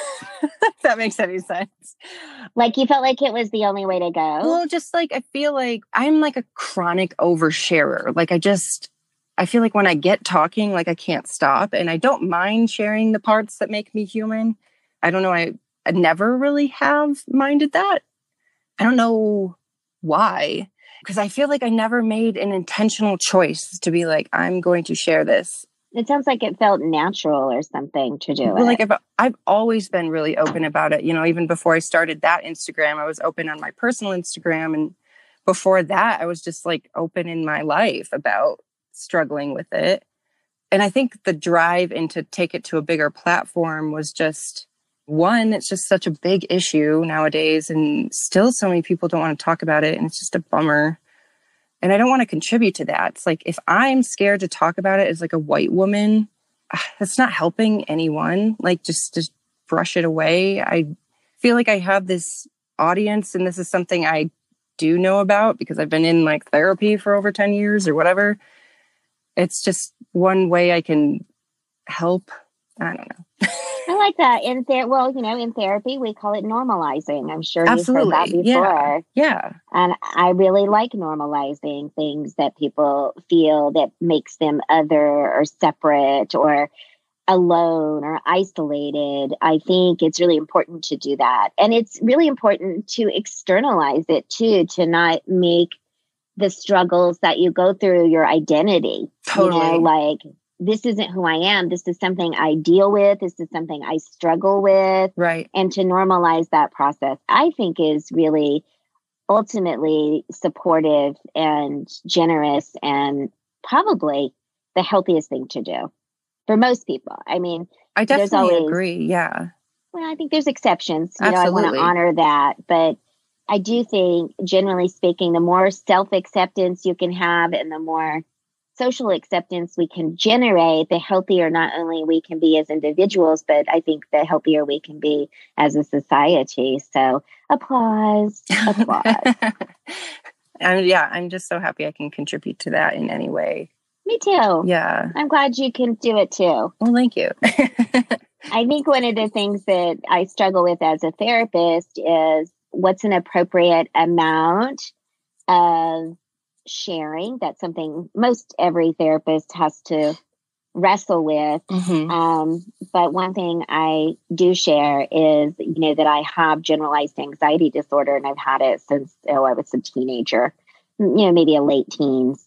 If that makes any sense. Like you felt like it was the only way to go? Well, just like, I feel like I'm like a chronic oversharer. Like I just, I feel like when I get talking, like I can't stop, and I don't mind sharing the parts that make me human. I don't know. I, I never really have minded that. I don't know why, because I feel like I never made an intentional choice to be like, I'm going to share this. It sounds like it felt natural or something to do Well, it. like I've, I've always been really open about it. You know, even before I started that Instagram, I was open on my personal Instagram. And before that, I was just like open in my life about struggling with it. And I think the drive into take it to a bigger platform was just, one, it's just such a big issue nowadays. And still so many people don't want to talk about it. And it's just a bummer. And I don't want to contribute to that. It's like, if I'm scared to talk about it as like a white woman, that's not helping anyone. Like, just, just brush it away. I feel like I have this audience, and this is something I do know about because I've been in like therapy for over ten years or whatever. It's just one way I can help. I don't know. I like that. In ther- well, you know, in therapy, we call it normalizing. I'm sure Absolutely. you've heard that before. Yeah. Yeah. And I really like normalizing things that people feel that makes them other or separate or alone or isolated. I think it's really important to do that. And it's really important to externalize it too, to not make the struggles that you go through your identity. Totally. You know, like, this isn't who I am. This is something I deal with. This is something I struggle with. Right. And to normalize that process, I think is really ultimately supportive and generous and probably the healthiest thing to do for most people. I mean, I there's definitely always- agree. Yeah. well, I think there's exceptions. You know, I want Absolutely. to honor that. But I do think, generally speaking, the more self-acceptance you can have and the more social acceptance we can generate, the healthier not only we can be as individuals, but I think the healthier we can be as a society. So applause, applause. And yeah, I'm just so happy I can contribute to that in any way. Me too. Yeah. I'm glad you can do it too. Well, thank you. I think one of the things that I struggle with as a therapist is what's an appropriate amount of sharing. That's something most every therapist has to wrestle with. Mhm. Um, but one thing I do share is, you know, that I have generalized anxiety disorder, and I've had it since oh, I was a teenager, you know, maybe a late teens.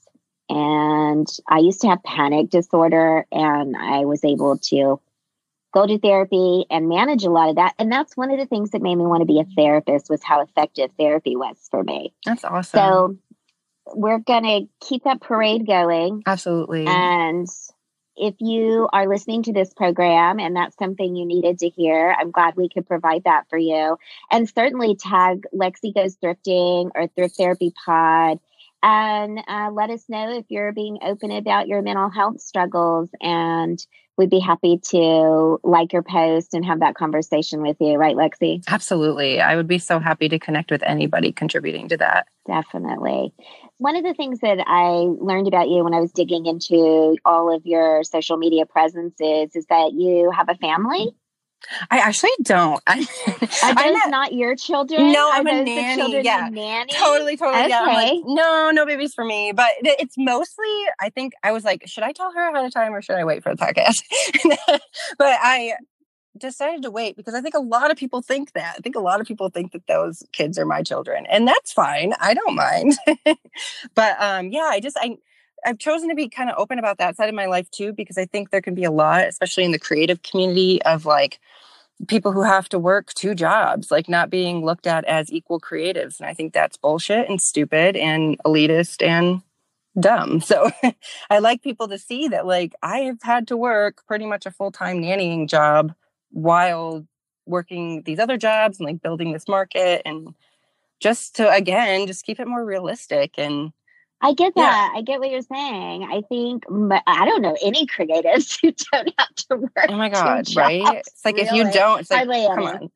And I used to have panic disorder, and I was able to go to therapy and manage a lot of that. And that's one of the things that made me want to be a therapist, was how effective therapy was for me. That's awesome. So we're going to keep that parade going. Absolutely. And if you are listening to this program and that's something you needed to hear, I'm glad we could provide that for you. And certainly tag Lexi Goes Thrifting or Thrift Therapy Pod, and uh, let us know if you're being open about your mental health struggles. And we'd be happy to like your post and have that conversation with you. Right, Lexi? Absolutely. I would be so happy to connect with anybody contributing to that. Definitely. One of the things that I learned about you when I was digging into all of your social media presences is that you have a family. I actually don't. I, Are those not, not your children? No, Are I'm a those nanny. The children Yeah, you nanny? totally, totally. Okay. Yeah, I'm like, no, no babies for me. But it, it's mostly, I think I was like, should I tell her ahead of time or should I wait for the podcast? But I decided to wait because I think a lot of people think that. I think a lot of people think that those kids are my children, and that's fine. I don't mind. But um, yeah, I just I. I've chosen to be kind of open about that side of my life too, because I think there can be a lot, especially in the creative community, of like people who have to work two jobs, like not being looked at as equal creatives. And I think that's bullshit and stupid and elitist and dumb. So I like people to see that, like, I have had to work pretty much a full-time nannying job while working these other jobs and like building this market, and just to, again, just keep it more realistic. And I get that. Yeah. I get what you're saying. I think, I don't know any creatives who don't have to work. Oh my God, jobs, right? It's like, really? If you don't, it's like, come on.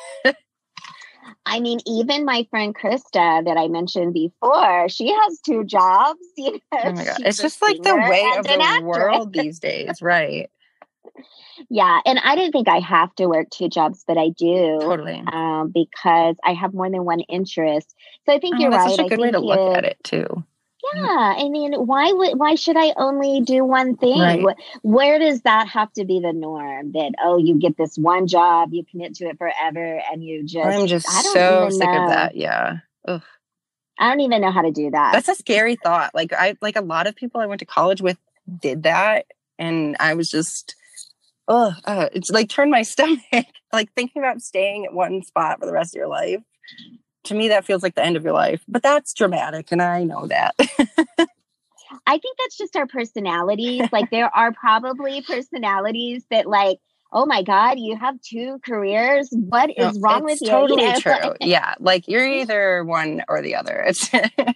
I mean, even my friend Krista that I mentioned before, she has two jobs. You know, oh my God. It's just like the way of the actress. world these days, right? Yeah. And I don't think I have to work two jobs, but I do. Totally. Um, because I have more than one interest. So I think oh, you're that's right. That's such a good I way to you, look at it too. Yeah. I mean, why would, why should I only do one thing? Right. Where does that have to be the norm that, oh, you get this one job, you commit to it forever, and you just, I'm just I don't so even sick know. of that. Yeah. Ugh. I don't even know how to do that. That's a scary thought. Like I, like a lot of people I went to college with did that. And I was just, oh, uh, it's like turned my stomach, like thinking about staying at one spot for the rest of your life. To me, that feels like the end of your life, but that's dramatic. And I know that. I think that's just our personalities. Like there are probably personalities that like, oh my God, you have two careers. What no, is wrong with you? Totally you know? true. Yeah. Like you're either one or the other. It's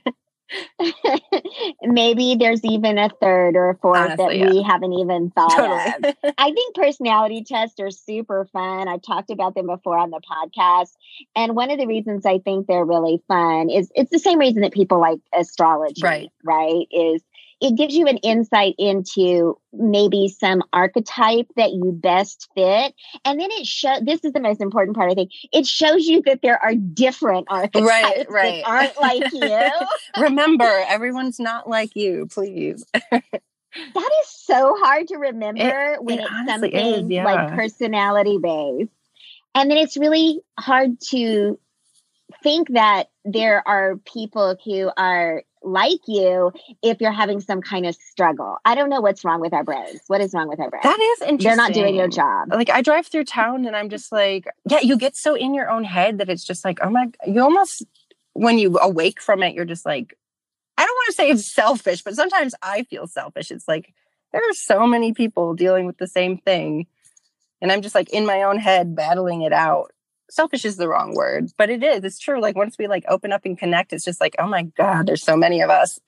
maybe there's even a third or a fourth Honestly, that yeah. we haven't even thought totally. of. I think personality tests are super fun. I've talked about them before on the podcast. And one of the reasons I think they're really fun is it's the same reason that people like astrology, right? Right? Is it gives you an insight into maybe some archetype that you best fit. And then it shows, this is the most important part, I think, it shows you that there are different archetypes right, right. that aren't like you. Remember, everyone's not like you, please. That is so hard to remember it, when it it's something is, yeah. like personality based. And then it's really hard to think that there are people who are like you if you're having some kind of struggle. I don't know what's wrong with our brains. What is wrong with our brains? That is interesting. They're not doing their job. Like I drive through town and I'm just like, yeah, you get so in your own head that it's just like, oh my, you almost, when you awake from it, you're just like, I don't want to say it's selfish, but sometimes I feel selfish. It's like, there are so many people dealing with the same thing. And I'm just like in my own head battling it out. Selfish is the wrong word, but it is. It's true. Like once we like open up and connect, it's just like, oh my God, there's so many of us.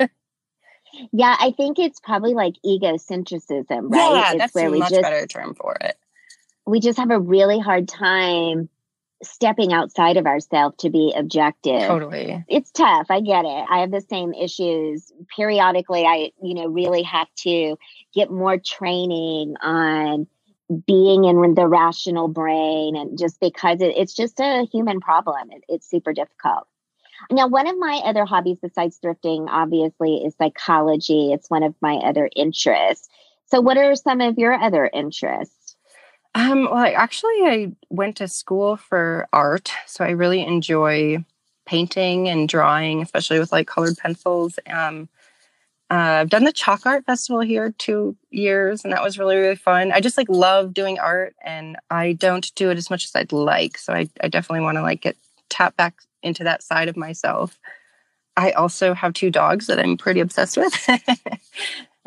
Yeah, I think it's probably like egocentrism, right? Yeah, it's that's where a we much just, better term for it. We just have a really hard time stepping outside of ourselves to be objective. Totally. It's tough. I get it. I have the same issues. Periodically, I, you know, really have to get more training on being in the rational brain, and just because it, it's just a human problem. It, it's super difficult. Now, one of my other hobbies besides thrifting, obviously, is psychology. It's one of my other interests. So what are some of your other interests? Um, well, I, actually, I went to school for art. So I really enjoy painting and drawing, especially with like colored pencils. Um, Uh, I've done the Chalk Art Festival here two years, and that was really, really fun. I just like love doing art, and I don't do it as much as I'd like. So I, I definitely want to like get tap back into that side of myself. I also have two dogs that I'm pretty obsessed with.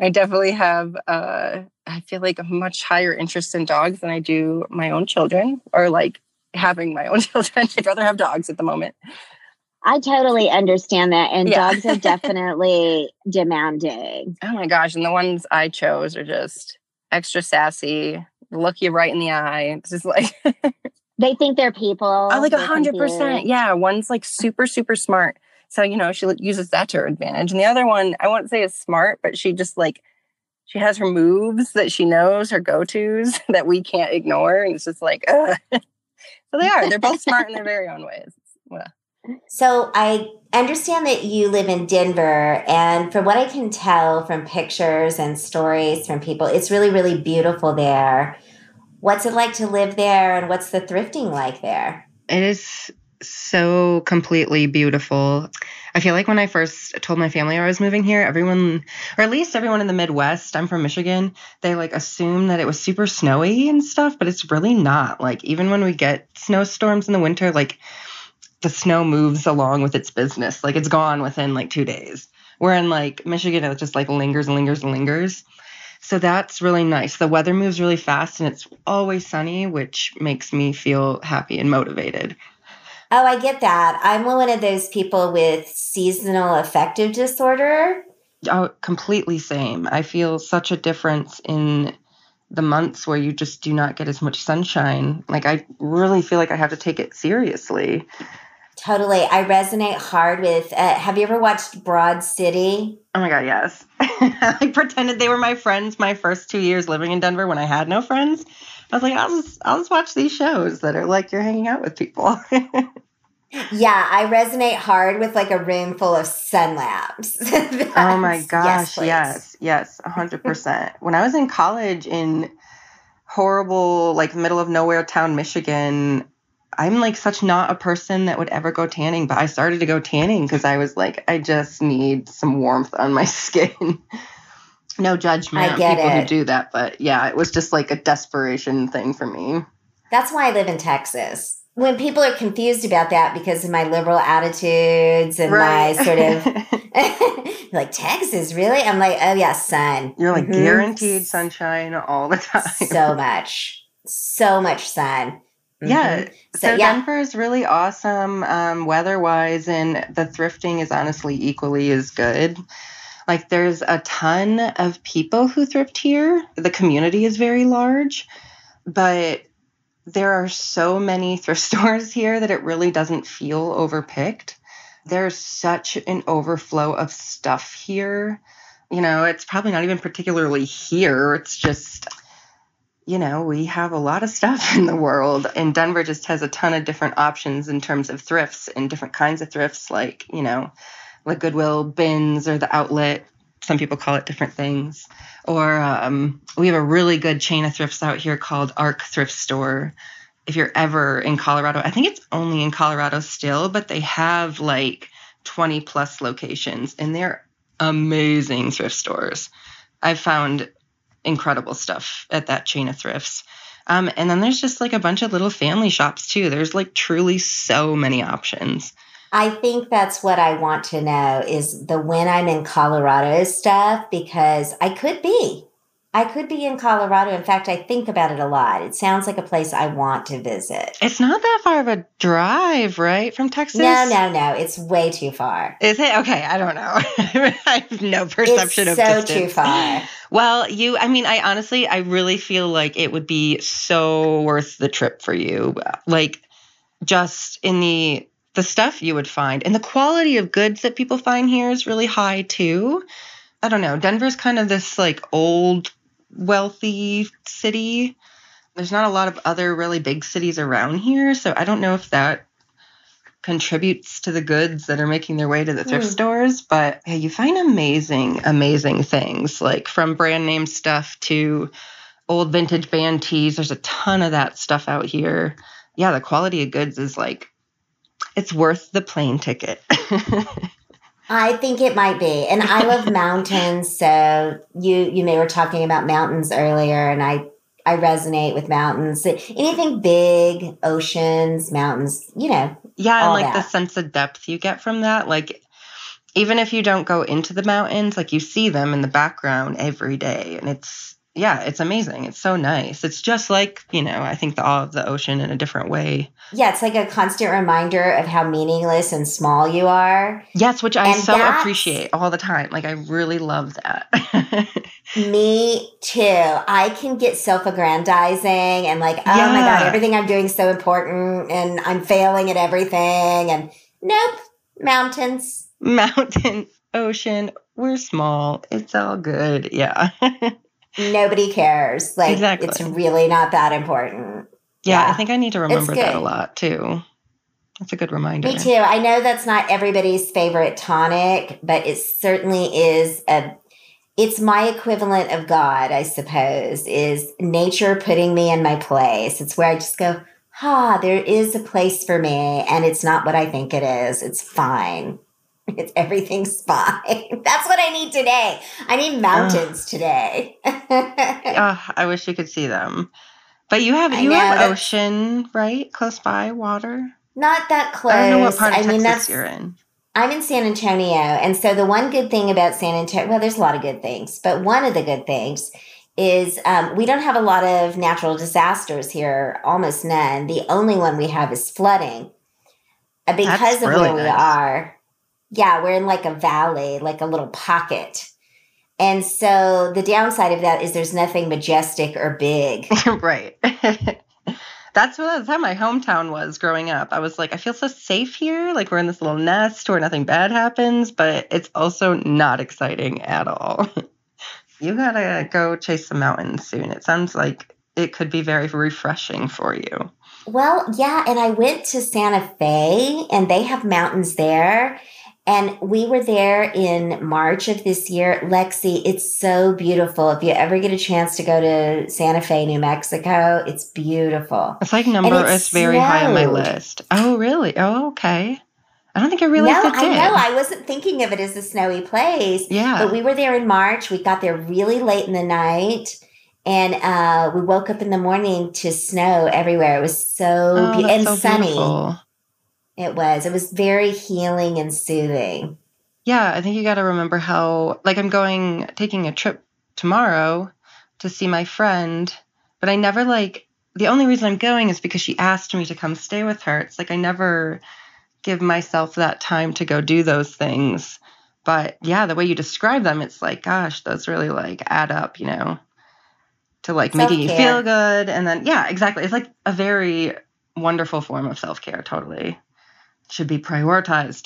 I definitely have, uh, I feel like a much higher interest in dogs than I do my own children, or like having my own children. I'd rather have dogs at the moment. I totally understand that. And Yeah. dogs are definitely demanding. Oh my gosh. And the ones I chose are just extra sassy, look you right in the eye. It's just like, They think they're people. oh, like a They're hundred percent. confused. Yeah. One's like super, super smart. So, you know, she uses that to her advantage. And the other one, I won't say is smart, but she just like, she has her moves that she knows, her go-tos that we can't ignore. And it's just like, ugh. So they are. They're both smart in their very own ways. Well, So I understand that you live in Denver, and from what I can tell from pictures and stories from people, it's really, really beautiful there. What's it like to live there, and what's the thrifting like there? It is so completely beautiful. I feel like when I first told my family I was moving here, everyone, or at least everyone in the Midwest, I'm from Michigan, they like assume that it was super snowy and stuff, but it's really not. Like even when we get snowstorms in the winter, like the snow moves along with its business. Like it's gone within like two days. Where in like Michigan, it just like lingers and lingers and lingers. So that's really nice. The weather moves really fast and it's always sunny, which makes me feel happy and motivated. Oh, I get that. I'm one of those people with seasonal affective disorder. Oh, completely same. I feel such a difference in the months where you just do not get as much sunshine. Like I really feel like I have to take it seriously. Totally. I resonate hard with, uh, have you ever watched Broad City? Oh my God, yes. I pretended they were my friends my first two years living in Denver when I had no friends. I was like, I'll just, I'll just watch these shows that are like you're hanging out with people. Yeah, I resonate hard with like a room full of sun lamps. Oh my gosh, yes, yes, yes, one hundred percent. When I was in college in horrible, like middle of nowhere town, Michigan, I'm like such not a person that would ever go tanning, but I started to go tanning because I was like, I just need some warmth on my skin. No judgment on people it. who do that, but yeah, it was just like a desperation thing for me. That's why I live in Texas. When people are confused about that because of my liberal attitudes and Right. my sort of like, Texas, really? I'm like, oh yeah, sun. You're like Mhm. guaranteed sunshine all the time. So much, so much sun. Yeah. Mhm. So, So, yeah. Denver is really awesome um, weather-wise, and the thrifting is honestly equally as good. Like there's a ton of people who thrift here. The community is very large, but there are so many thrift stores here that it really doesn't feel overpicked. There's such an overflow of stuff here. You know, it's probably not even particularly here. It's just, you know, we have a lot of stuff in the world, and Denver just has a ton of different options in terms of thrifts and different kinds of thrifts, like, you know, like Goodwill bins or the outlet. Some people call it different things. Or um, we have a really good chain of thrifts out here called Arc Thrift Store. If you're ever in Colorado, I think it's only in Colorado still, but they have like twenty plus locations, and they're amazing thrift stores. I've found incredible stuff at that chain of thrifts. Um, and then there's just like a bunch of little family shops too. There's like truly so many options. I think that's what I want to know is the when I'm in Colorado stuff, because I could be. I could be in Colorado. In fact, I think about it a lot. It sounds like a place I want to visit. It's not that far of a drive, right, from Texas? No, no, no. It's way too far. Is it? Okay, I don't know. I have no perception it's of so distance. too far. Well, you, I mean, I honestly, I really feel like it would be so worth the trip for you. Like, just in the the stuff you would find, and the quality of goods that people find here is really high too. I don't know. Denver's kind of this like old, wealthy city. There's not a lot of other really big cities around here, so I don't know if that contributes to the goods that are making their way to the thrift mm. stores. But yeah, you find amazing, amazing things, like from brand name stuff to old vintage band tees. There's a ton of that stuff out here. Yeah, the quality of goods is like, it's worth the plane ticket. I think it might be. And I love mountains. So you you may were talking about mountains earlier, and I, I resonate with mountains. Anything big, oceans, mountains, you know. Yeah, and like that. the sense of depth you get from that. Like even if you don't go into the mountains, like you see them in the background every day. And it's, yeah, it's amazing. It's so nice. It's just like, you know, I think the awe of the ocean in a different way. Yeah, it's like a constant reminder of how meaningless and small you are. Yes, which I And so that's- appreciate all the time. Like, I really love that. Me too. I can get self-aggrandizing and like, oh Yeah. my God, everything I'm doing is so important and I'm failing at everything. And nope, mountains. Mountain, ocean, we're small. It's all good. Yeah. Nobody cares. Like, Exactly. it's really not that important. Yeah, Yeah. I think I need to remember that a good. lot too. That's a good reminder. Me too. I know that's not everybody's favorite tonic, but it certainly is a, it's my equivalent of God, I suppose, is nature putting me in my place. It's where I just go, ah, there is a place for me and it's not what I think it is. It's fine. It's everything's fine. That's what I need today. I need mountains today. Oh, I wish you could see them. But you have I you know, have that's- ocean, right? Close by, water. Not that close. I don't know what part of I mean, Texas that's you're in. I'm in San Antonio. And so the one good thing about San Antonio, well, there's a lot of good things, but one of the good things is um, we don't have a lot of natural disasters here, almost none. The only one we have is flooding. Uh, because That's of really where we nice. are. Yeah, we're in like a valley, like a little pocket. And so the downside of that is there's nothing majestic or big. Right. That's what that's how my hometown was growing up. I was like, I feel so safe here. Like we're in this little nest where nothing bad happens, but it's also not exciting at all. You gotta go chase some mountains soon. It sounds like it could be very refreshing for you. Well, yeah, and I went to Santa Fe and they have mountains there. And we were there in March of this year. Lexi, it's so beautiful. If you ever get a chance to go to Santa Fe, New Mexico, it's beautiful. It's like number And it it's very high on my snowed. list. Oh, really? Oh, okay. I don't think I realized no, it I did. know. I wasn't thinking of it as a snowy place. Yeah. But we were there in March. We got there really late in the night. And uh, we woke up in the morning to snow everywhere. It was so, oh, be- that's and so sunny. beautiful. It was. It was very healing and soothing. Yeah, I think you got to remember how, like, I'm going, taking a trip tomorrow to see my friend, but I never, like, the only reason I'm going is because she asked me to come stay with her. It's like I never give myself that time to go do those things. But yeah, the way you describe them, it's like, gosh, those really, like, add up, you know, to, like, making you Self-care. feel good. And then, yeah, exactly. It's like a very wonderful form of self-care, totally. Should be prioritized.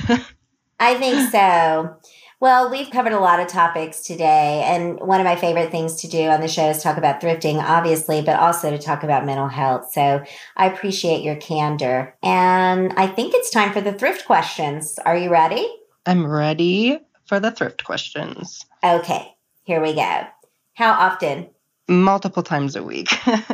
I think so. Well, we've covered a lot of topics today. And one of my favorite things to do on the show is talk about thrifting, obviously, but also to talk about mental health. So I appreciate your candor. And I think it's time for the thrift questions. Are you ready? I'm ready for the thrift questions. Okay, here we go. How often? Multiple times a week.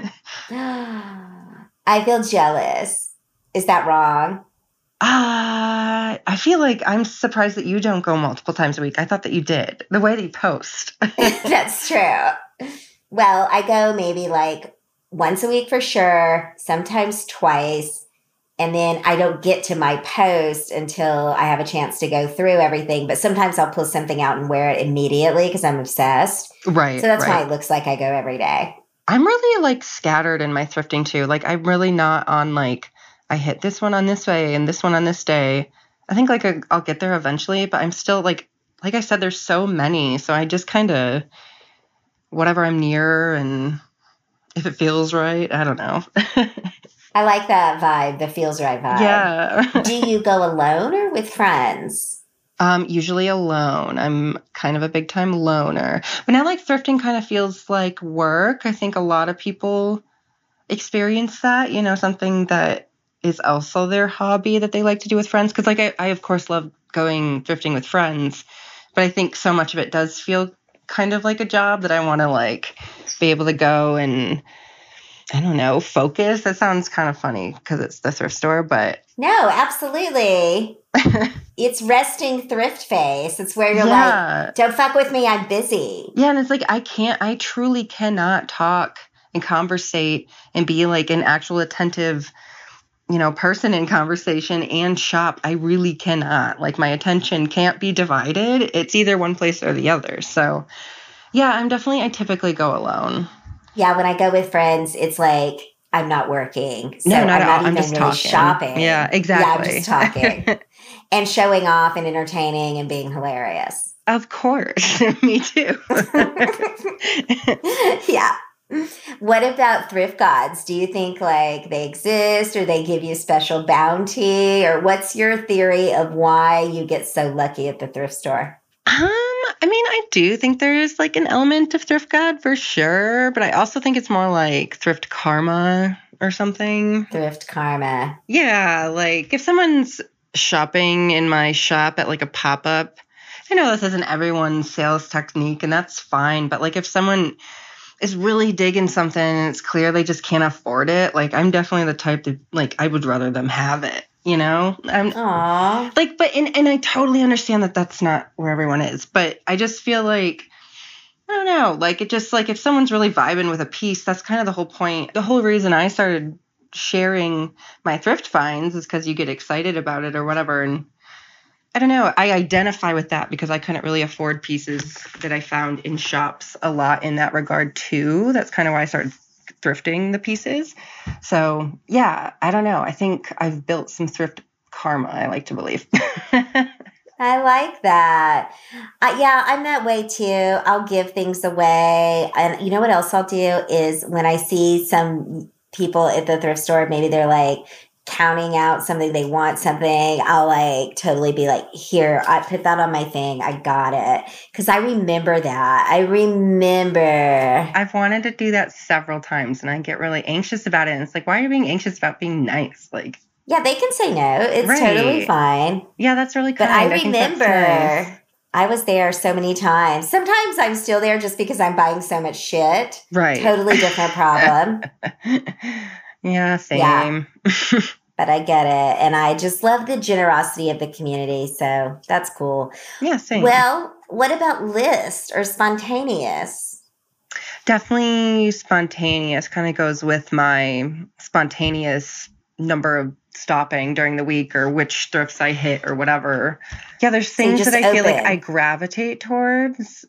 I feel jealous. Is that wrong? Uh, I feel like I'm surprised that you don't go multiple times a week. I thought that you did. The way that you post. That's true. Well, I go maybe like once a week for sure, sometimes twice. And then I don't get to my post until I have a chance to go through everything. But sometimes I'll pull something out and wear it immediately because I'm obsessed. Right. So that's right. why it looks like I go every day. I'm really like scattered in my thrifting too. Like I'm really not on like, I hit this one on this way and this one on this day. I think like a, I'll get there eventually, but I'm still like, like I said, there's so many. So I just kind of, whatever I'm near and if it feels right, I don't know. I like that vibe, the feels right vibe. Yeah. Do you go alone or with friends? Um, usually alone. I'm kind of a big time loner. But now like thrifting kind of feels like work. I think a lot of people experience that, you know, something that is also their hobby that they like to do with friends. Because like I, I, of course, love going thrifting with friends. But I think so much of it does feel kind of like a job that I want to like be able to go and, I don't know, focus. That sounds kind of funny because it's the thrift store, but. No, absolutely. It's resting thrift face. It's where you're Yeah. like, don't fuck with me, I'm busy. Yeah, and it's like I can't, I truly cannot talk and conversate and be like an actual attentive you know, person in conversation and shop. I really cannot. Like, my attention can't be divided. It's either one place or the other. So, yeah, I'm definitely, I typically go alone. Yeah, when I go with friends, it's like I'm not working. So No, not I'm at not all. I'm even just really talking. shopping. Yeah, exactly. Yeah, I'm just talking and showing off and entertaining and being hilarious. Of course. Me too. Yeah. What about thrift gods? Do you think like they exist or they give you special bounty? Or what's your theory of why you get so lucky at the thrift store? Um, I mean, I do think there is like an element of thrift god for sure, but I also think it's more like thrift karma or something. Thrift karma. Yeah, like if someone's shopping in my shop at like a pop-up, I know this isn't everyone's sales technique and that's fine, but like if someone is really digging something and it's clear they just can't afford it, like I'm definitely the type that like I would rather them have it, you know? I'm Aww. like, but and, and I totally understand that that's not where everyone is, but I just feel like I don't know, like it just like if someone's really vibing with a piece, that's kind of the whole point. The whole reason I started sharing my thrift finds is because you get excited about it or whatever, and I don't know. I identify with that because I couldn't really afford pieces that I found in shops a lot in that regard too. That's kind of why I started thrifting the pieces. So yeah, I don't know. I think I've built some thrift karma, I like to believe. I like that. Uh, yeah, I'm that way too. I'll give things away. And you know what else I'll do is when I see some people at the thrift store, maybe they're like, counting out something, they want something, I'll like totally be like, here, I put that on my thing. I got it. Because I remember that. I remember. I've wanted to do that several times and I get really anxious about it. And it's like, why are you being anxious about being nice? Like, yeah, they can say no. It's right. totally fine. Yeah, that's really kind. But I, I remember nice. I was there so many times. Sometimes I'm still there just because I'm buying so much shit. Right. Totally different problem. Yeah, same. Yeah. But I get it. And I just love the generosity of the community. So that's cool. Yeah, same. Well, what about list or spontaneous? Definitely spontaneous. Kind of goes with my spontaneous number of stopping during the week or which thrifts I hit or whatever. Yeah, there's things so that I open. feel like I gravitate towards.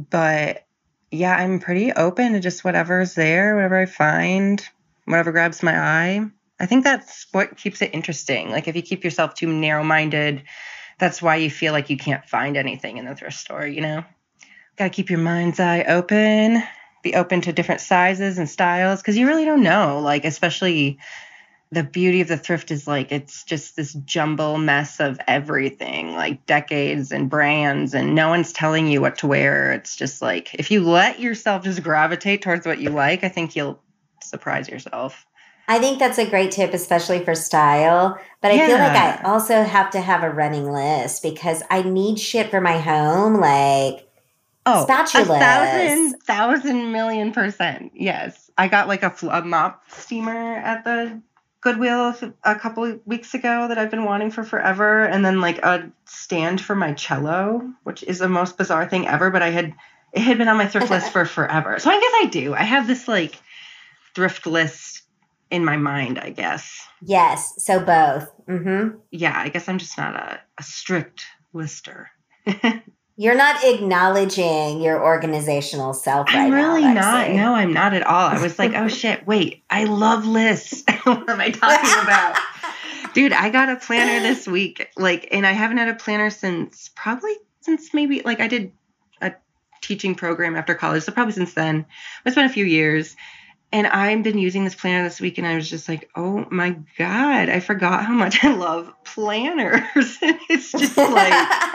But yeah, I'm pretty open to just whatever's there, whatever I find. Whatever grabs my eye. I think that's what keeps it interesting. Like if you keep yourself too narrow-minded, that's why you feel like you can't find anything in the thrift store, you know? Got to keep your mind's eye open, be open to different sizes and styles because you really don't know. Like especially the beauty of the thrift is like it's just this jumble mess of everything, like decades and brands, and no one's telling you what to wear. It's just like if you let yourself just gravitate towards what you like, I think you'll surprise yourself. I think that's a great tip, especially for style. But I yeah. feel like I also have to have a running list because I need shit for my home, like oh, spatulas. A thousand, thousand million percent. Yes. I got like a, a mop steamer at the Goodwill a couple of weeks ago that I've been wanting for forever. And then like a stand for my cello, which is the most bizarre thing ever. But I had, it had been on my thrift list for forever. So I guess I do. I have this like thrift list in my mind, I guess. Yes. So both. Mm-hmm. Yeah. I guess I'm just not a, a strict lister. You're not acknowledging your organizational self right I'm really now, not. No, I'm not at all. I was like, oh shit, wait, I love lists. What am I talking about? Dude, I got a planner this week. Like, and I haven't had a planner since probably since maybe like I did a teaching program after college. So probably since then. It's been a few years. And I've been using this planner this week, and I was just like, oh, my God, I forgot how much I love planners. It's just like,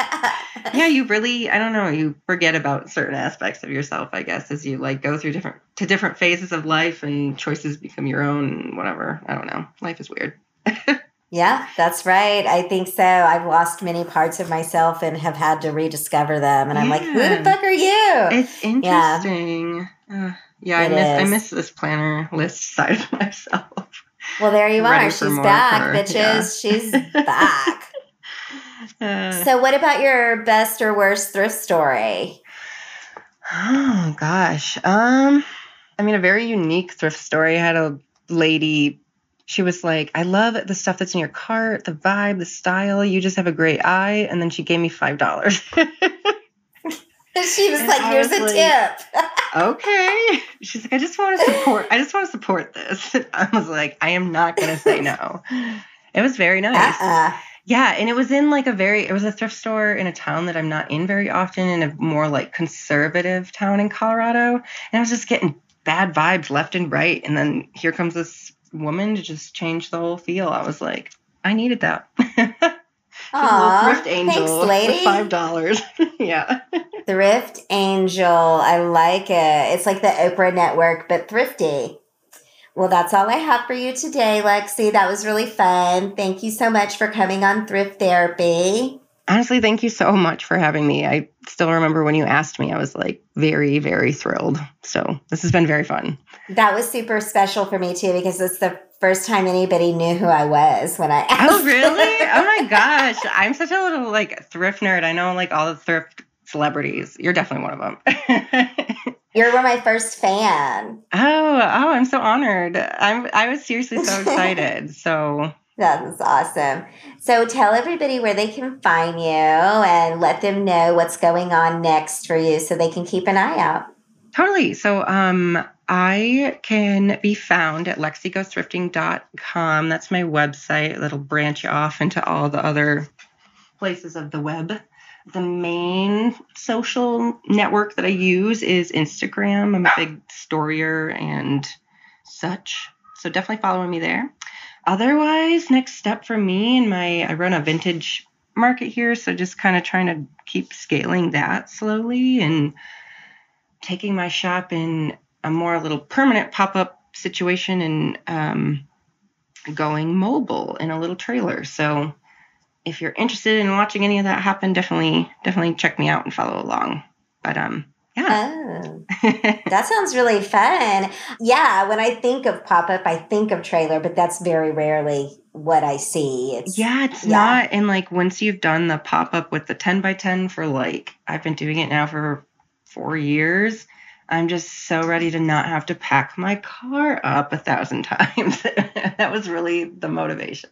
yeah, you really, I don't know, you forget about certain aspects of yourself, I guess, as you, like, go through different, to different phases of life, and choices become your own, and whatever. I don't know. Life is weird. Yeah, that's right. I think so. I've lost many parts of myself and have had to rediscover them. And I'm Yeah. like, who the fuck are you? It's interesting. Yeah. Uh, Yeah, I It miss is. I miss this planner list side of myself. Well, there you Ready are. for She's more back, of her. bitches. Yeah. She's back. Uh, So what about your best or worst thrift story? oh gosh. Um I mean a very unique thrift story. I had a lady, she was like, I love the stuff that's in your cart, the vibe, the style. You just have a great eye. And then she gave me five dollars. She was And like, I here's was a like, tip. Okay. She's like, I just want to support, I just want to support this. I was like, I am not going to say no. It was very nice. Uh-uh. Yeah. And it was in like a very, it was a thrift store in a town that I'm not in very often, in a more like conservative town in Colorado. And I was just getting bad vibes left and right. And then here comes this woman to just change the whole feel. I was like, I needed that. Aw, thrift angel thanks, lady. with five dollars. Yeah. Thrift Angel. I like it. It's like the Oprah Network, but thrifty. Well, that's all I have for you today, Lexi. That was really fun. Thank you so much for coming on Thrift Therapy. Honestly, thank you so much for having me. I still remember when you asked me, I was like very, very thrilled. So this has been very fun. That was super special for me too, because it's the first time anybody knew who I was when I asked. Oh, really? Oh my gosh. I'm such a little like thrift nerd. I know like all the thrift celebrities. You're definitely one of them. You were my first fan. Oh, oh, I'm so honored. I'm I was seriously so excited. So That's awesome. So tell everybody where they can find you and let them know what's going on next for you so they can keep an eye out. Totally. So um, I can be found at lexi goes thrifting dot com. That's my website. That'll branch off into all the other places of the web. The main social network that I use is Instagram. I'm a big storyer and such. So definitely follow me there. Otherwise, next step for me and my, I run a vintage market here. So just kind of trying to keep scaling that slowly and taking my shop in a more little permanent pop-up situation and um, going mobile in a little trailer. So if you're interested in watching any of that happen, definitely, definitely check me out and follow along. But um, yeah. Oh, that sounds really fun. Yeah, when I think of pop-up, I think of trailer, but that's very rarely what I see. It's, yeah, it's yeah. not. And like once you've done the pop-up with the ten by ten for like, I've been doing it now for four years. I'm just so ready to not have to pack my car up a thousand times. That was really the motivation.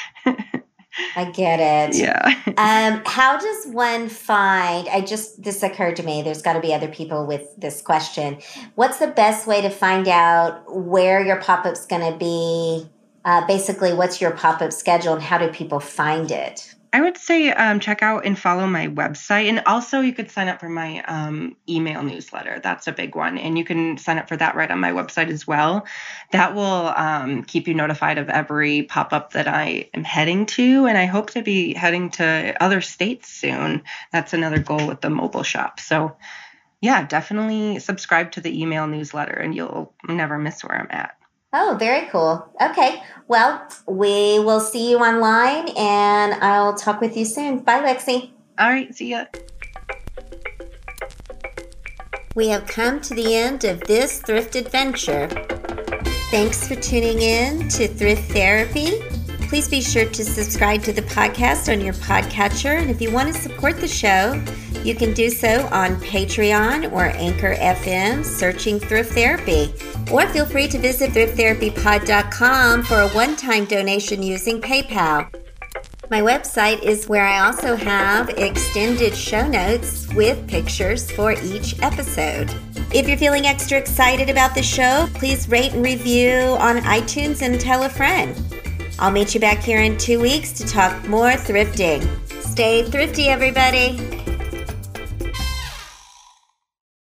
I get it. Yeah. um, how does one find, I just, this occurred to me, there's got to be other people with this question. What's the best way to find out where your pop-up's going to be? Uh, basically, what's your pop-up schedule and how do people find it? I would say um, check out and follow my website. And also you could sign up for my um, email newsletter. That's a big one. And you can sign up for that right on my website as well. That will um, keep you notified of every pop-up that I am heading to. And I hope to be heading to other states soon. That's another goal with the mobile shop. So yeah, definitely subscribe to the email newsletter and you'll never miss where I'm at. Oh, very cool. Okay. Well, we will see you online and I'll talk with you soon. Bye, Lexi. All right. See ya. We have come to the end of this thrift adventure. Thanks for tuning in to Thrift Therapy. Please be sure to subscribe to the podcast on your podcatcher. And if you want to support the show, you can do so on Patreon or Anchor F M, searching Thrift Therapy. Or feel free to visit thrift therapy pod dot com for a one-time donation using PayPal. My website is where I also have extended show notes with pictures for each episode. If you're feeling extra excited about the show, please rate and review on iTunes and tell a friend. I'll meet you back here in two weeks to talk more thrifting. Stay thrifty, everybody.